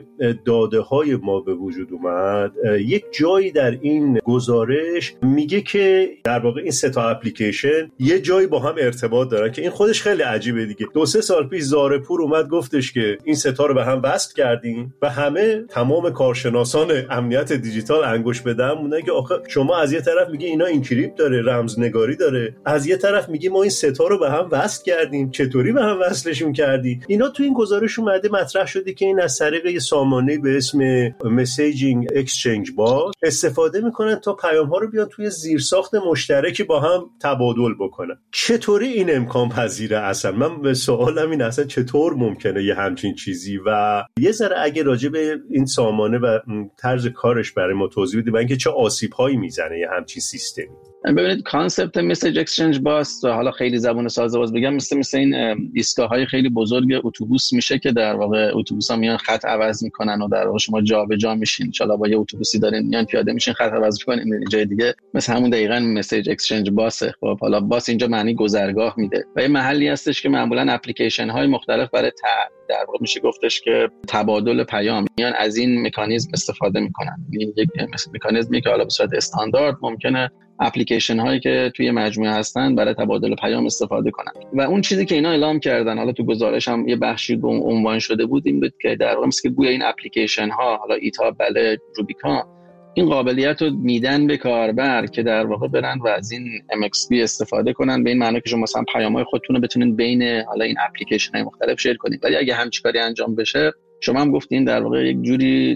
داده های ما به وجود اومد، یک جایی در این گزارش میگه که در واقع این سه تا اپلیکیشن یه جایی با هم ارتباط دارن که این خودش خیلی عجیبه دیگه. 2-3 سال پیش زارپور اومد گفتش که این سه تا رو به هم وصل کردیم و همه تمام کارشناسان امنیت دیجیتال انگوش بدن موندن که آخه شما از یه طرف میگی اینا اینکریپت داره، رمزنگاری داره، از یه طرف میگی ما این سه تا رو به هم وصل کردیم، چطوری به هم وصلشون کردی؟ اینا تو این گزارش اومده مطرح شده که این از طریق یه سامانه به اسم مسیجینگ اکسچنج باز استفاده میکنن تا پیام ها رو بیان توی زیرساخت مشترکی با هم تبادل بکنن. چطوری این امکان پذیره؟ اصلا من سوالم این اصلا چطور ممکنه یه همچین چیزی؟ و یه ذره اگه راجع به این سامانه و طرز کارش برای ما توضیح بدید، اینکه چه آسیب هایی میزنه یه همچین سیستمی. ببینید کانسپت مسیج اکسچنج باس، حالا خیلی زبون ساده باز بگم، مثل این ایستگاه‌های خیلی بزرگ اتوبوس میشه که در واقع اتوبوسا میان خط عوض میکنن و در واقع شما جابجا میشین. ان شاءالله با یه اتوبوسی دارین میان پیاده میشین خط عوض میکنین جای دیگه، مثل همون دقیقاً مسیج اکسچنج باسه. خب حالا باس اینجا معنی گذرگاه میده و یه محلی هستش که معمولاً اپلیکیشن های مختلف برای در واقع میشه گفتش که تبادل پیام میان از این مکانیزم استفاده میکنن. این یک مکانیزمی که حالا به صورت استاندارد ممکنه اپلیکیشن هایی که توی مجموعه هستن برای تبادل پیام استفاده کنن. و اون چیزی که اینا اعلام کردن، حالا تو گزارش هم یه بخشی عنوان شده بود، این بود که در واقع مثل که گویا این اپلیکیشن ها، حالا ایتا، بله، روبیکا، این قابلیت رو میدن به کاربر که در واقع برن و از این MXB استفاده کنن، به این معنی که شما مثلا پیام‌های خودتون رو بتونین بین حالا این اپلیکیشن‌های مختلف شیر کنید. ولی اگه همچین کاری انجام بشه، شما هم گفتین در واقع یک جوری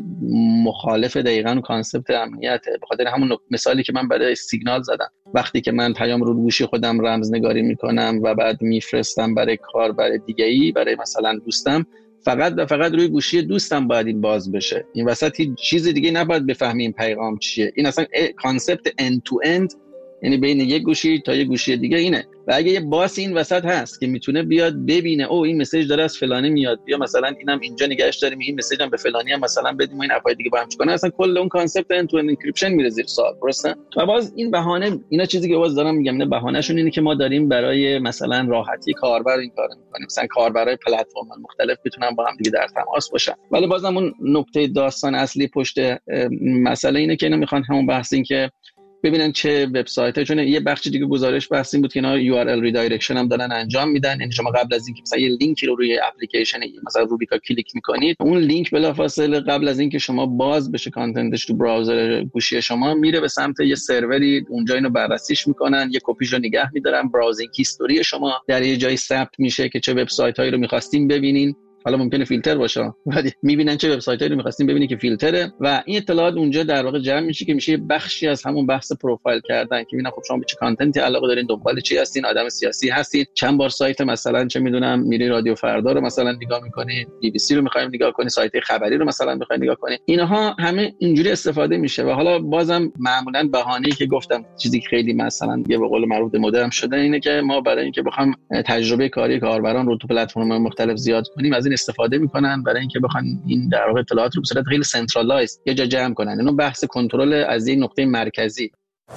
مخالف دقیقاً کانسپت امنیته. به خاطر همون مثالی که من برای سیگنال زدم، وقتی که من پیام رو گوشی خودم رمزنگاری میکنم و بعد میفرستم برای کاربر دیگه‌ای، برای مثلا دوستم، فقط و فقط روی گوشی دوستم باید این باز بشه. این وسط هیچ چیز دیگه نباید بفهمیم پیغام چیه. این اصلا کانسپت end to end، یعنی بین یک گوشی تا یک گوشی دیگه اینه. و اگه یه باس این وسط هست که میتونه بیاد ببینه او این مسیج داره از فلانی میاد، یا مثلا اینم اینجا نگهش داریم، این مسیج هم به فلانی هم مثلا بدیم، این اپای دیگه با هم چیکار، اصلا کل اون کانسپت end to end انکریپشن میره زیر سوال. درسته؟ و باز این بهانه، اینا چیزی که باز دارم میگم، نه بهانهشون اینه که ما داریم برای مثلا راحتی کاربر این کارو میکنیم، مثلا کاربرای پلتفرم مختلف بتونن با هم دیگه در تماس باشن. ولی بازم اون نکته داستان اصلی پشت مسئله اینه که اینا میخوان همون بحث این که ببینن چه وبسایت‌ها، چون یه بخش دیگه گزارش بحث این بود که اینا URL ریدایرکشن هم دارن انجام میدن. یعنی شما قبل از اینکه مثلا یه لینکی رو روی اپلیکیشن مثلا روبیکا کلیک میکنید، اون لینک بلافاصله قبل از اینکه شما باز بشه کانتنتش تو براوزر گوشی شما، میره به سمت یه سروری، اونجا اینو بررسیش میکنن، یه کپیش رو نگه میدارن، براوزینگ هیستوری شما در یه جای ثبت میشه که چه وبسایت‌هایی رو می‌خواستین ببینین حالا ممکنه فیلتر باشه ولی میبینن چه وبسایتایی رو می‌خواستین ببینید که فیلتره و این اطلاعات اونجا در واقع جمع میشه که میشه بخشی از همون بحث پروفایل کردن که ببینن خب شما به چه کانتنتی علاقه دارین، دنبال چی هستین، آدم سیاسی هستین، چند بار سایت مثلا چه میدونم میری رادیو فردا رو مثلا نگاه می‌کنی، BBC رو می‌خوایم نگاه کنی، سایت خبری رو مثلا می‌خوایم نگاه کنی، اینها همه اینجوری استفاده میشه. و حالا بازم معمولا بهانه‌ای که گفتم چیزی که خیلی مثلا یه به قول معروف مدرن شده اینه که ما برای اینکه بخوام تجربه کاری کاربران رو تو پلتفرم‌های مختلف زیاد کنیم از این استفاده می‌کنن برای اینکه بخوان این در واقع اطلاعات رو به صورت خیلی سنترالایز یه جا جمع کنن. اینو بحث کنترل از یک نقطه مرکزی.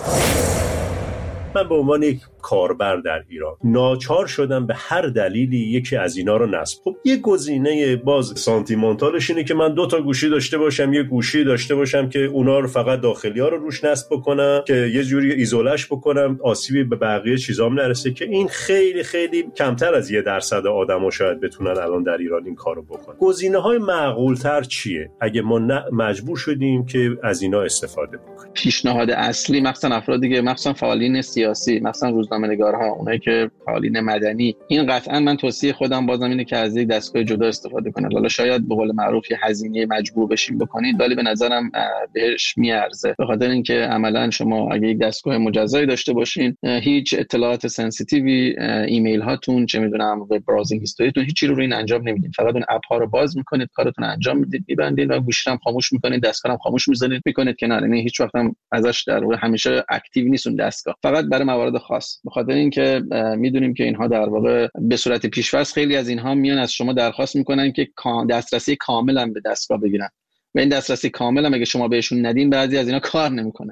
من به عنوان یک کاربر در ایران ناچار شدم به هر دلیلی یکی از اینا رو نصب. خب یه گزینه باز سانتیمانتالش اینه که من 2 تا گوشی داشته باشم، یه گوشی داشته باشم که اونا رو فقط داخلی‌ها رو روش نصب بکنم که یه جوری ایزولش بکنم آسیبی به بقیه چیزام نرسه، که این خیلی خیلی کمتر از 1% آدما شاید بتونن الان در ایران این کارو بکنن. گزینه‌های معقول‌تر چیه اگه ما مجبور شدیم که از اینا استفاده بکنیم؟ پیشنهاد اصلی مثلا افرادی که مثلا فعالین سیاسی، مثلا روزنامه‌نگارها، اونایی که فعالین مدنی، این قطعا من توصیه خودم بازم اینه که از یک دستگاه جدا استفاده کنید. حالا شاید به قول معروف یه هزینه مجبور بشین بکنید ولی به نظرم بهش میارزه، به خاطر اینکه عملا شما اگه یک دستگاه مجزایی داشته باشین هیچ اطلاعات سنسیتیوی، ایمیل هاتون، چه میدونم وب براوزینگ هیستوریتون، هیچ چیزی رو این انجام نمیدین، فقط اون اپ ها رو باز میکنید، کارتون انجام میدید، میبندید و گوشی هم خاموش میکنید، دستگاه هم خاموش میذارید، میکنید کنار. یعنی هیچ وقت هم ازش در واقع همیشه اکتیو نیست اون دستگاه، فقط برای موارد خاص. به خاطر اینکه میدونیم که اینها در واقع به صورت پیش‌فرض خیلی از اینها میان از شما درخواست میکنن که دسترسی کامل هم به دستگاه بگیرن و این دسترسی کامل هم اگه شما بهشون ندین بعضی از اینا کار نمیکنه.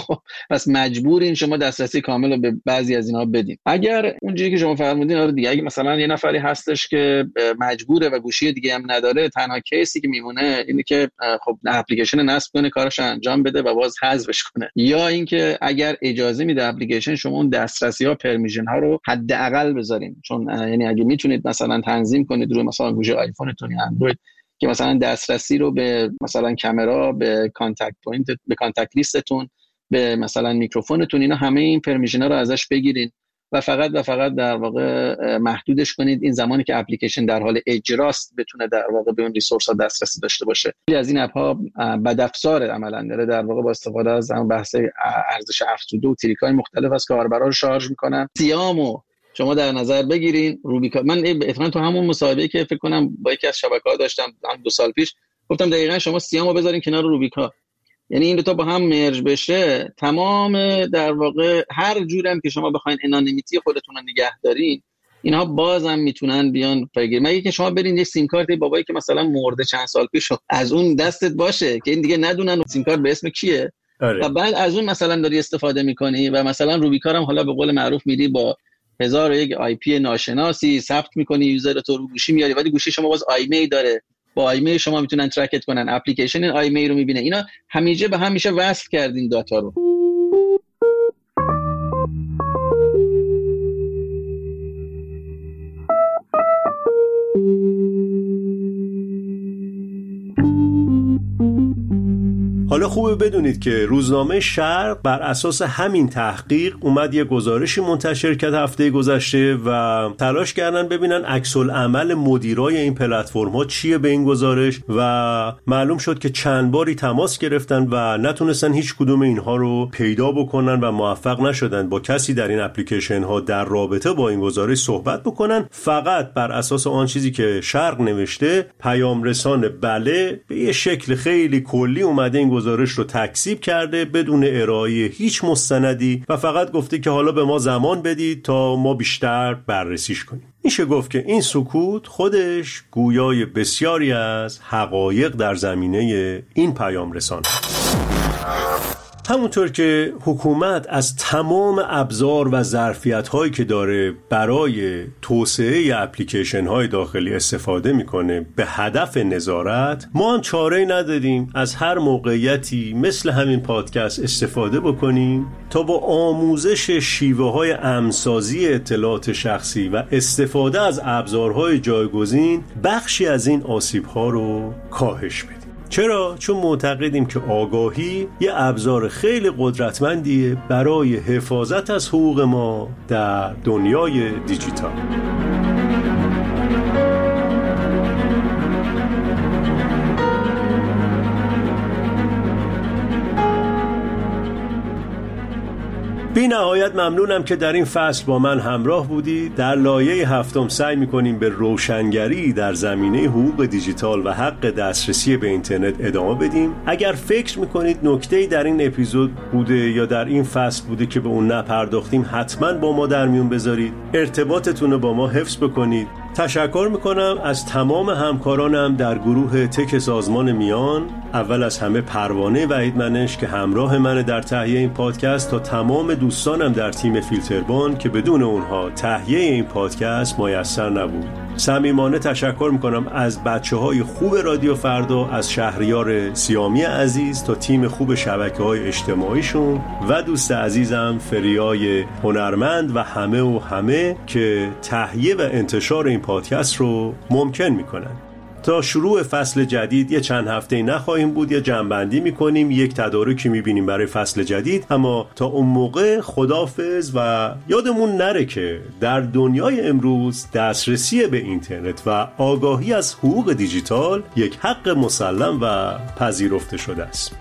پس مجبورین شما دسترسی کامل رو به بعضی از اینها بدین. اگر اونجوری که شما فرمودین آره دیگه، اگه مثلا یه نفری هستش که مجبوره و گوشی دیگه هم نداره، تنها کیسی که میمونه اینه که خب اپلیکیشن نصب کنه، کارش انجام بده و باز حذفش کنه، یا اینکه اگر اجازه میده اپلیکیشن شما اون دسترسی ها پرمیشن ها رو حداقل بذارین. چون یعنی اگه میتونید مثلا تنظیم کنید روی مثلا گوشی آیفونتون یا اندروید که مثلا دسترسی رو به مثلا کامera، به کانتکت پوینت، به کانتکت لیستتون، به مثلا میکروفونتون، اینا همه این پرمیشن ها رو ازش بگیرین و فقط در واقع محدودش کنید این زمانی که اپلیکیشن در حال اجراست بتونه در واقع به اون ریسورس ها دسترسی داشته باشه. خیلی از این اپ ها بدافزار عملاً داره در واقع با استفاده از همون بحث ارزش افزوده و تریک‌های مختلف از کاربرا رو شارژ میکنن. سیامو شما در نظر بگیرین، روبیکا. من اتفاقا تو همون مصاحبه‌ای که فکر کنم با یکی از شبکه‌ها داشتم هم 2 سال پیش گفتم دقیقاً شما سیامو بذارین کنار روبیکا، یعنی این دو تا با هم مرج بشه تمام در واقع هر جورم که شما بخواید انانیمیتی خودتون رو نگه دارین اینها بازم میتونن بیان بگیرن. مگه که شما برین یه سیم کارت بابایی که مثلا مرده چند سال پیش از اون دستت باشه که این دیگه ندونن سیم کارت به اسم کیه و بعد از اون مثلا داری استفاده میکنی و مثلا روبیکا هم حالا به قول معروف میری با 1001 آی پی ناشناسی ثبت میکنی یوزر تو رو گوشی میاری، ولی گوشی شما باز ایمیل داره، با ایمیل شما میتونن ترکت کنن، اپلیکیشن ایمیل رو میبینه. اینا همیشه به هم میشه وصل کردین داتا رو. حالا خوبه بدونید که روزنامه شرق بر اساس همین تحقیق اومد یه گزارشی منتشر کرد هفته گذشته و تلاش کردن ببینن عکس‌العمل مدیرای این پلتفرم‌ها چیه به این گزارش و معلوم شد که چند باری تماس گرفتن و نتونستن هیچ کدوم اینها رو پیدا بکنن و موفق نشدن با کسی در این اپلیکیشن ها در رابطه با این گزارش صحبت بکنن. فقط بر اساس آن چیزی که شرق نوشته، پیام رسان بله به یه شکل خیلی کلی اومده این گزارش رو تکذیب کرده بدون ارائه هیچ مستندی و فقط گفته که حالا به ما زمان بدید تا ما بیشتر بررسیش کنیم. میشه گفت که این سکوت خودش گویای بسیاری از حقایق در زمینه این پیام رسان. همونطور که حکومت از تمام ابزار و ظرفیت‌هایی که داره برای توسعه اپلیکیشن‌های داخلی استفاده میکنه به هدف نظارت، ما هم چاره‌ای نداریم از هر موقعیتی مثل همین پادکست استفاده بکنیم تا با آموزش شیوه‌های امن‌سازی اطلاعات شخصی و استفاده از ابزارهای جایگزین بخشی از این آسیب‌ها رو کاهش بدیم. چرا؟ چون معتقدیم که آگاهی یه ابزار خیلی قدرتمندیه برای حفاظت از حقوق ما در دنیای دیجیتال. بی نهایت ممنونم که در این فصل با من همراه بودید. در لایه هفتم سعی میکنیم به روشنگری در زمینه حقوق دیجیتال و حق دسترسی به اینترنت ادامه بدیم. اگر فکر میکنید نکته‌ای در این اپیزود بوده یا در این فصل بوده که به اون نپرداختیم، حتما با ما در میون بذارید. ارتباطتون رو با ما حفظ بکنید. تشکر میکنم از تمام همکارانم در گروه تک سازمان میان، اول از همه پروانه وحیدمنش که همراه من در تهیه این پادکست، تا تمام دوستانم در تیم فیلتربان که بدون اونها تهیه این پادکست میسر نبود. صمیمانه تشکر میکنم از بچه‌های خوب رادیو فردا، از شهریار سیامی عزیز تا تیم خوب شبکه‌های اجتماعیشون و دوست عزیزم فریای هنرمند و همه که تهیه و انتشار این پادکست رو ممکن میکنن. تا شروع فصل جدید یه چند هفته نخواهیم بود، یه جمع‌بندی میکنیم، یک تدارکی میبینیم برای فصل جدید. اما تا اون موقع خداحافظ و یادمون نره که در دنیای امروز دسترسی به اینترنت و آگاهی از حقوق دیجیتال یک حق مسلم و پذیرفته شده است.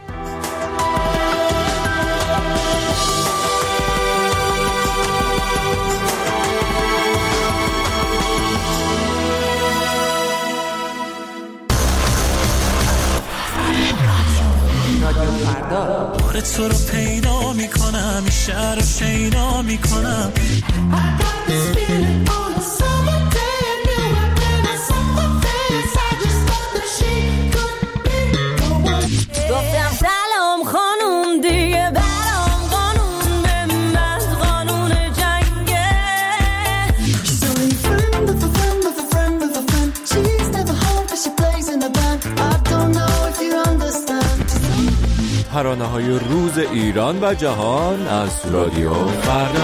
تو رو پیدا میکنم، شهر رو شیدا میکنم. گفتم سلام خانوم دیگه برام قانون به من قانون جنگه. She's only friend of a friend of a friend of a friend. She's never home but she plays in a band. I don't know if you understand. ترانه‌های روز ایران و جهان از رادیو فردا.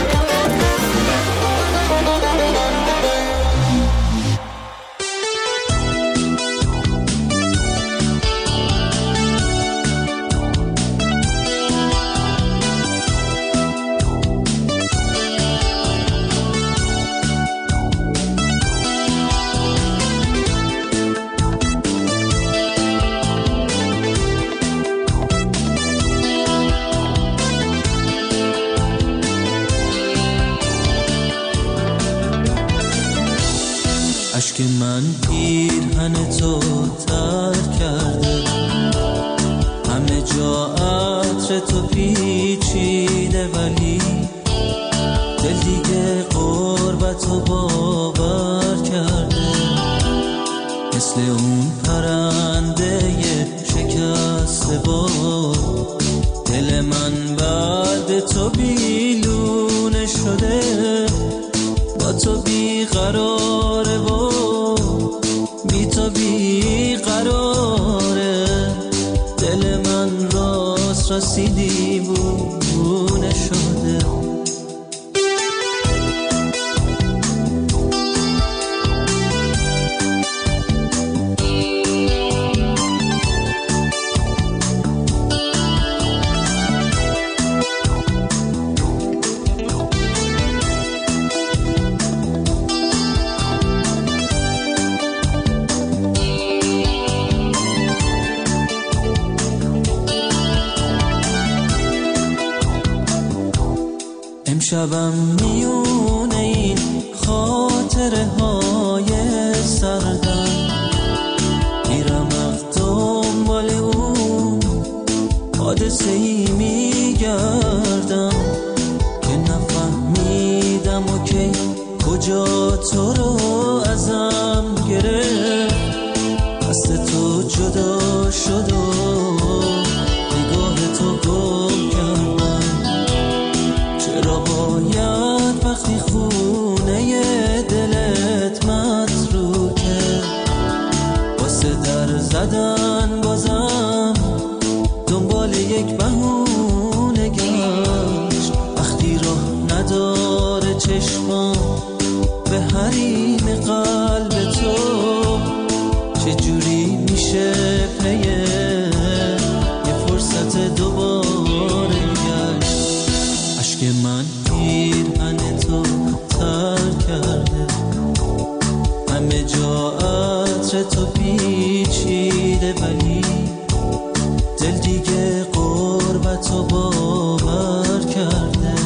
عشق من پیرهن تو تر کرده، همه جا عطر تو پیچیده، ولی دل دیگه قربتو باور کرده. مثل اون پرنده شکسته بار، دل من بعد تو بیلونه شده. با تو بیقراره و بی تو بیقراره، دل من راست راستی دیوونه شده. امشبم میونه این خاطره های سردم، میرم از دنبال اون حادثه‌ای میگردم که نفهمیدم و که کجا تو رو ازم گرفت. دست تو جدا شد و نگاه تو گم کردم. چرا باید وقتی خونه دلت متروکه، واسه در زدن بازم دنبال یک بهونه گشت. وقتی راه نداره چشمام به حریم قلب تو، چجوری میشه پیه یه فرصت دوباره گشت. عشق من پیرهن تو تر کرده، همه جا عطر تو پیچیده، ولی دل دیگه قربتو باور کرده.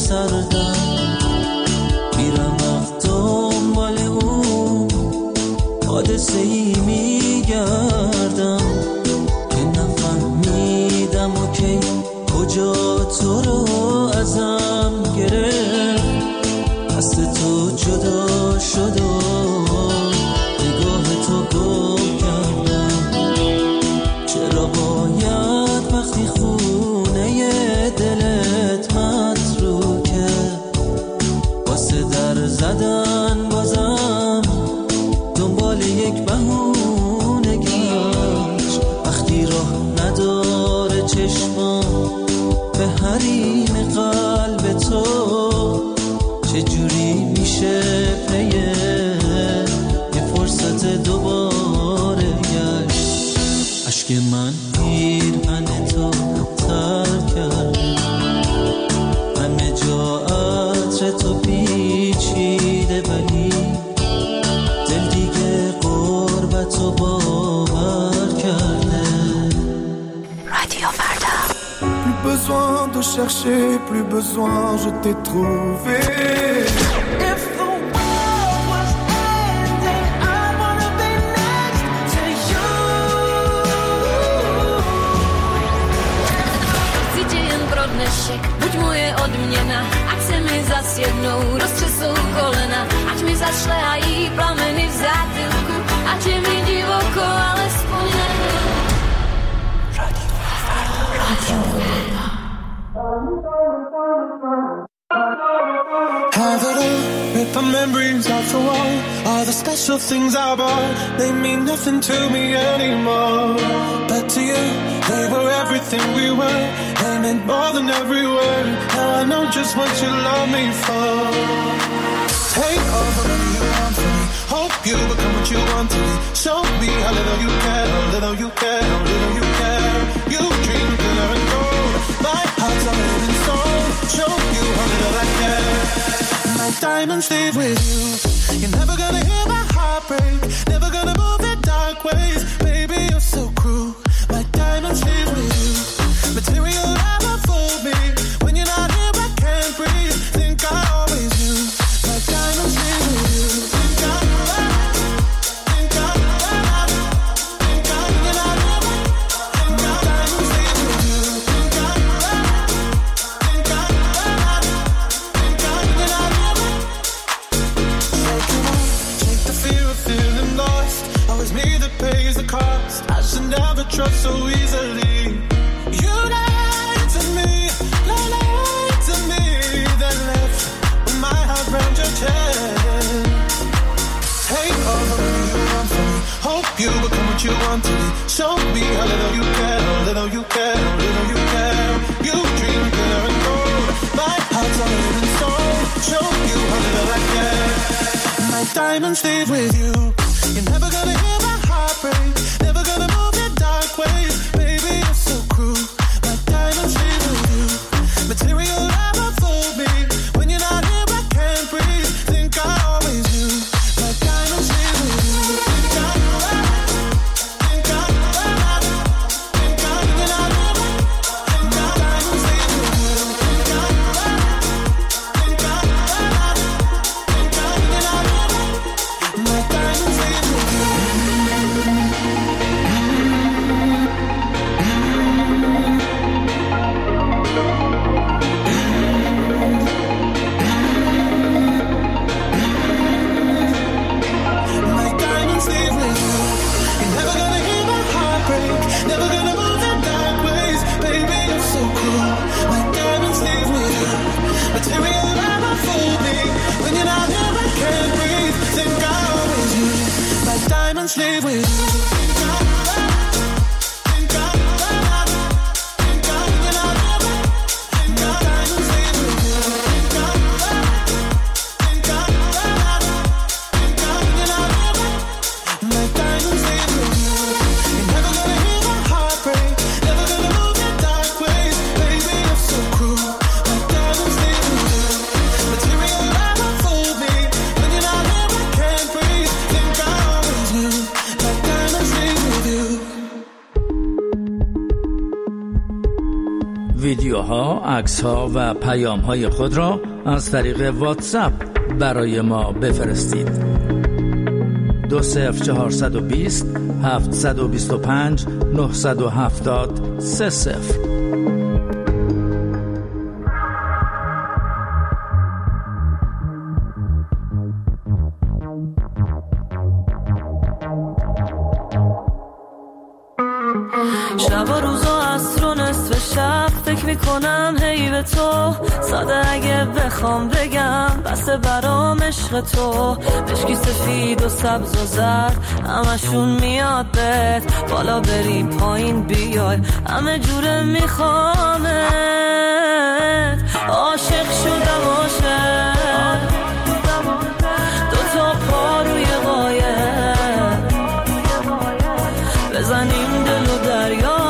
سردم میرم وقت دنبال اون حادثه ای میگردم که نفهمیدم و کی کجا تو رو ازم گرفت دست تو جدا شد و نگاه تو گم کردم چرا باید وقتی خونه دلت متروکه واسه در زدن بازم دنبال یک بهونه گشت وقتی راه نداره چشمام به حریم قلب تو چجوری میشه پیه یه فرصت دوباره گشت عشق من پیرهن تو تر کرده همه جا عطر تو پیچیده ولی دل دیگه قربت و باور کرده رادیو فردا. Plus besoin de chercher, plus besoin, je t'ai trouvé. If the world was ending, I wanna be next to you. Chci jen pro dnešek, buď moje odměna, ať se mi zas jednou roztřesou kolena, ať mi zašlehají plameny v zátylku, ať je mi divoko, alespoň nevím. Have it all, rip the memories off the wall. All the special things I bought, they mean nothing to me anymore. But to you, they were everything we were. They meant more than every word. Now I know just what you love me for. Take all the money you want from me. Hope you become what you want to be. Show me how little you care, how little you care, how little you care. You dream glitter and gold. My heart's a living soul. Show you how little I care. My diamonds leave with you. You're never gonna hear my heart break. Never gonna move in dark ways. Baby, you're so cruel. My diamonds leave with you. Material never fooled me. When you're not here, I can't breathe. Think I always knew. My diamonds leave with you. Think I knew that. Think I knew that. Think I knew you're not here. My diamonds leave with you. Think I knew that. Think I knew that. Think I knew you're not here. Shake it off. Shake the fear of feeling lost. Always me that pays the cost. I should never trust so easily. You lied to me, lied to me, then left my heart round your chest. Take all the money you want from me. Hope you become what you want to be. Show me how little you care, how little you care, how little you care. You dream glitter and gold. My heart's a living soul. Show you how little I care. My diamonds leave with you. You're never gonna hear my heart break. Never gonna move in dark ways. Baby, you're so cruel. My diamonds leave with you. Material never fooled me. When you're not here, I can't breathe. Think I always knew. My diamonds leave with you. Think I knew that. Think I knew that. Think I knew you're not here. My diamonds leave with you. Think I knew that. Think I knew that. Think I knew you're not here. My diamonds leave with you. My diamonds leave with you. You're never gonna hear my heart break. Never gonna move in dark ways. Baby, you're so cruel. My diamonds leave with you. Material never fooled me. When you're not here, I can't breathe. Think I always knew. My diamonds leave with you. Think I knew that. Think I knew that. Think I knew you're not here. My diamonds leave with you. Think I knew that. Think I knew that. Think I knew you're not here. My diamonds leave with you. You're never gonna hear my heart break. Never gonna move in dark ways. Baby, you're so cruel. My diamonds leave with you. Material never fooled me. When you're not here, I can't breathe. Think I always knew. My diamonds ویدیوها، عکس‌ها و پیام‌های خود را از طریق واتساپ برای ما بفرستید. 20420 725 970 30. شب و روز و عصر و نصف شب فکر میکنم هی به تو، ساده اگه بخوام بگم بسه برام عشق تو. مشکی سفید و سبز و زرد همشون میاد بهت، بالا بری پایین بیای همه جوره میخوامت. عاشق شدم عاشق، دوتا پا روی قایق بزنیم دل و دریا،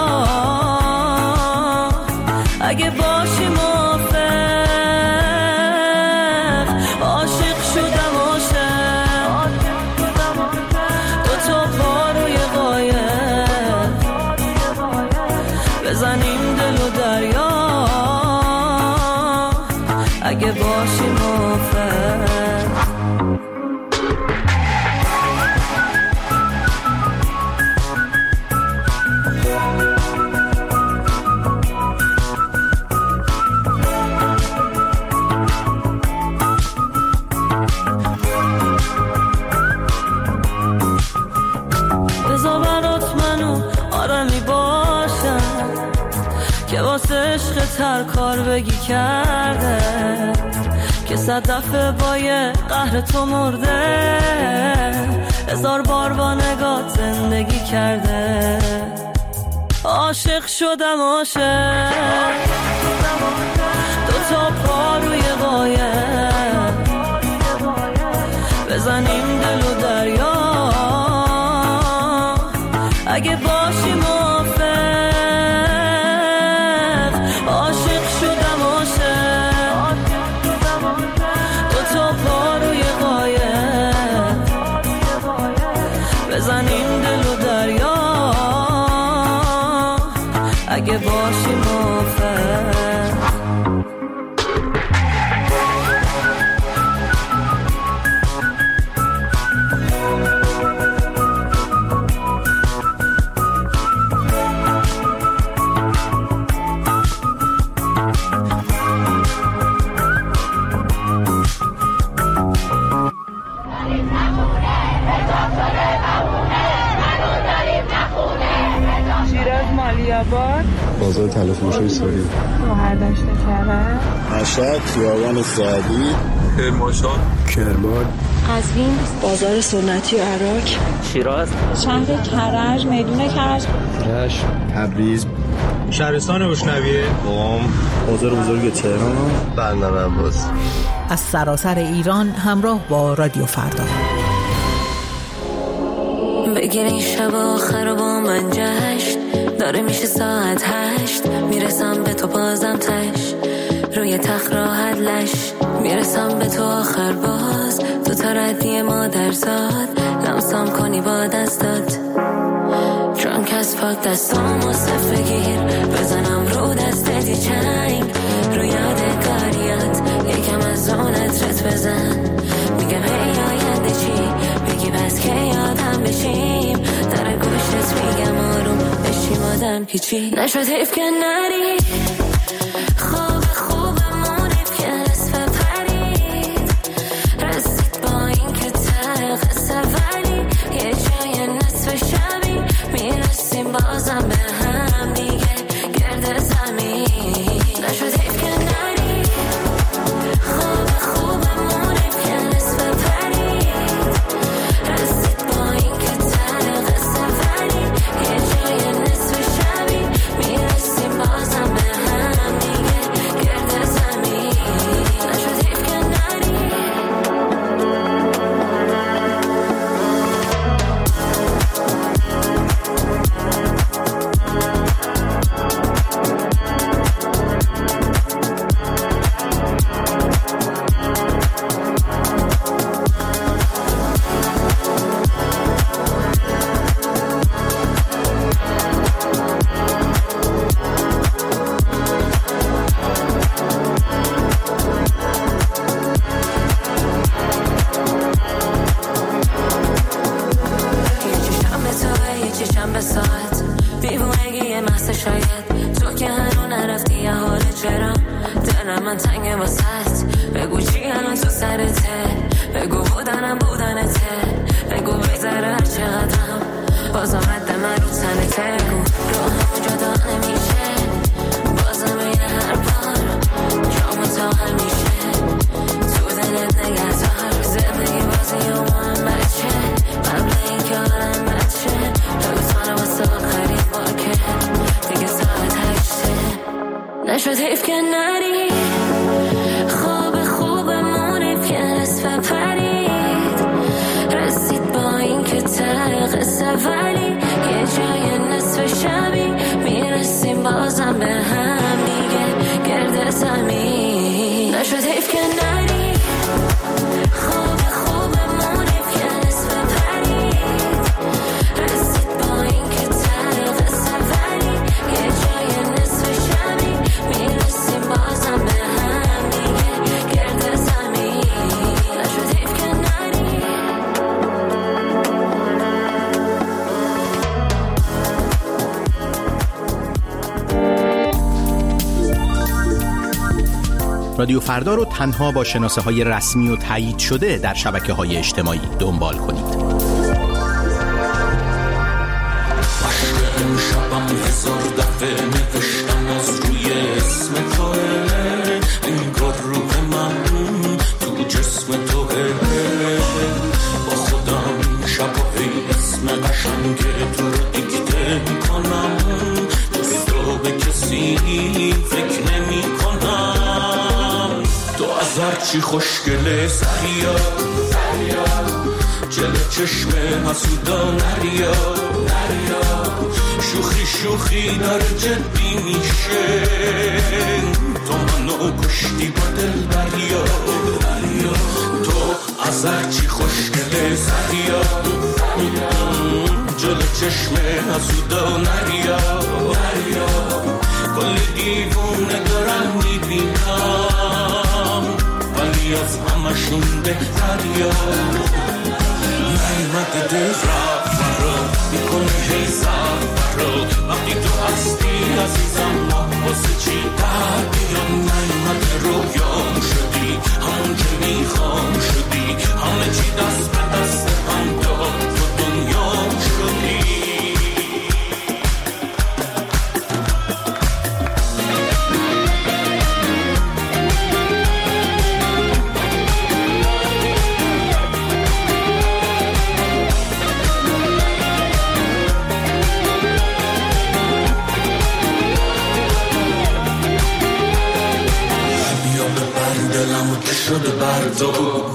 اگه باشی موافق. عاشق شدم عاشق، دوتا پا روی قایق بزنیم دل و دریا، اگه باشی موافق. که واسه عشق تر کار بگی کرده، که 100 دفعه با یه قهر تو مرده، 1000 بار با نگات زندگی کرده. عاشق شدم عاشق، دوتا پا روی قایق بزنیم دل و دریا، اگه باشی موافق. عاشق شدم عاشق، دوتا پا روی قایق بزنیم دل و دریا، اگه باشی موافق. بازار تلفروشی سوری، روهر داشته کرده، مشهد، خیابان سعدی، کرمانشاه، کرمان، قزوین، بازار سنتی و عراق، شیراز، شهر کرج، میدون کرج، رشت، تبریز، شهرستان بشنویه، قم، بازار بزرگ تهران، بندر عباس. از سراسر ایران همراه با رادیو فردا. بگیر این شب آخر با من جشن، داره میشه ساعت 8، میرسم به تو بازم تش، روی تخت راحت لش، میرسم به تو آخر باز، تو تا ردی مادرزاد، لمسم کنی با دستات، درانک از پاک دستامو صف بگیر، بزنم رو دستت یه چنگ، رو یادگاریات یکم از اون عطرت بزن، میگم هی آینده چی، بگی بس که یادم بشیم، در گوشت میگم آروم بشیم آدم که چی نشد حیف که نری، خوب خوبمون حیف که نصف پرید، رسید با این که تر قصه ولی یه جای نصف شبی میرسیم بازم به هم دیگه گرد زمین، نشد حیف که نری، خوب خوبمون حیف که نصف پرید، رسید با این که تر قصه ولی یه جای نصف شبی میرسیم بازم به هم واسط بگو چی الان تو سرته بگو بودنم بودنته بگو بگذره هر چقدرم بازم حد من رو تنته بگو روحم جدا نمیشه بازم یه هر بار جامو تا حل میشه تو دلت نگهدار زندگی بازی و من بچه قبل این که آدم بچه بگو تانه واسه آخرین بار که دیگه ساعت 8 نشد حیف که نری خوب مونید که نصف پرید رسید با این که ته قصه ولی یه جای نصف شبی میرسیم بازم به هم دیگه گرد زمین نشد حیف که نری خوب مونید که نصف پرید رسید با این که ته قصه ولی یه جای نصف شبی میرسیم بازم به هم دیگه گرد زمین نشد حیف که نری رادیو فردا رو تنها با شناسه‌های رسمی و تایید شده در شبکه‌های اجتماعی دنبال کنید. شبم هزار دفعه نوشتم از روی اسم توه انگار روح من تو جسم توه با خودم شباهی اسم قشنگ تو رو دیکته میکنم دوست رو به کسی فکر نمی کنم تو از هرچی خوشگله سریا جلو چشم حسودا نریا شوخی داره جدی میشه تو منو کشتی با دل بریا تو از هرچی خوشگله سریا جلو چشم حسودا نریا کلی دیوونه دارم میبینم ولی از همشون بهتریا نیمت دل رفت فرا میکنه هی فرا وقتی تو هستی عزیزم واسه چی در بیام نیمت رویام شدی همون که میخوام شدی همه چی دست به دست هم داد تو دنیام شدی شده بر تو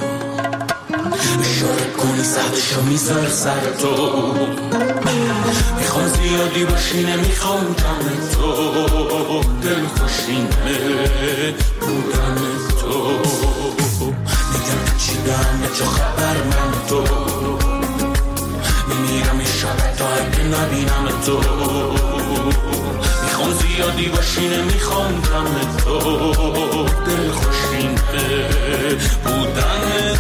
اشاره کنی سختشو میذاره سر تو میخوام زیادی باشی نمیخوام کم تو دل خوشینه بودن تو میگم چی دمه چه خبر من تو میمیرم این شب تا اگه نبینم تو میخوام زیادی باشی نمیخوام کم تو دل خوشینه بودن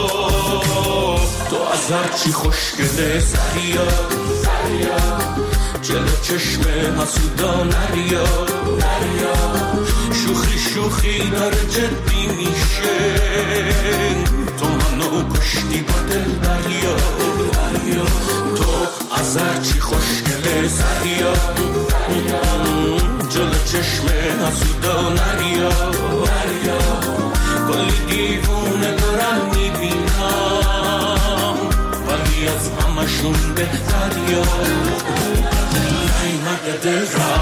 تو از هرچی خوشگله سریا جلو چشم حسودا نریا شوخی داره جدی میشه تو منو کشتی با دل بریا تو از هرچی خوشگله سریا جلو چشم حسودا نریا کلی دیوونه دارم میبینم ولی از همشون بهتریا نیمت دل را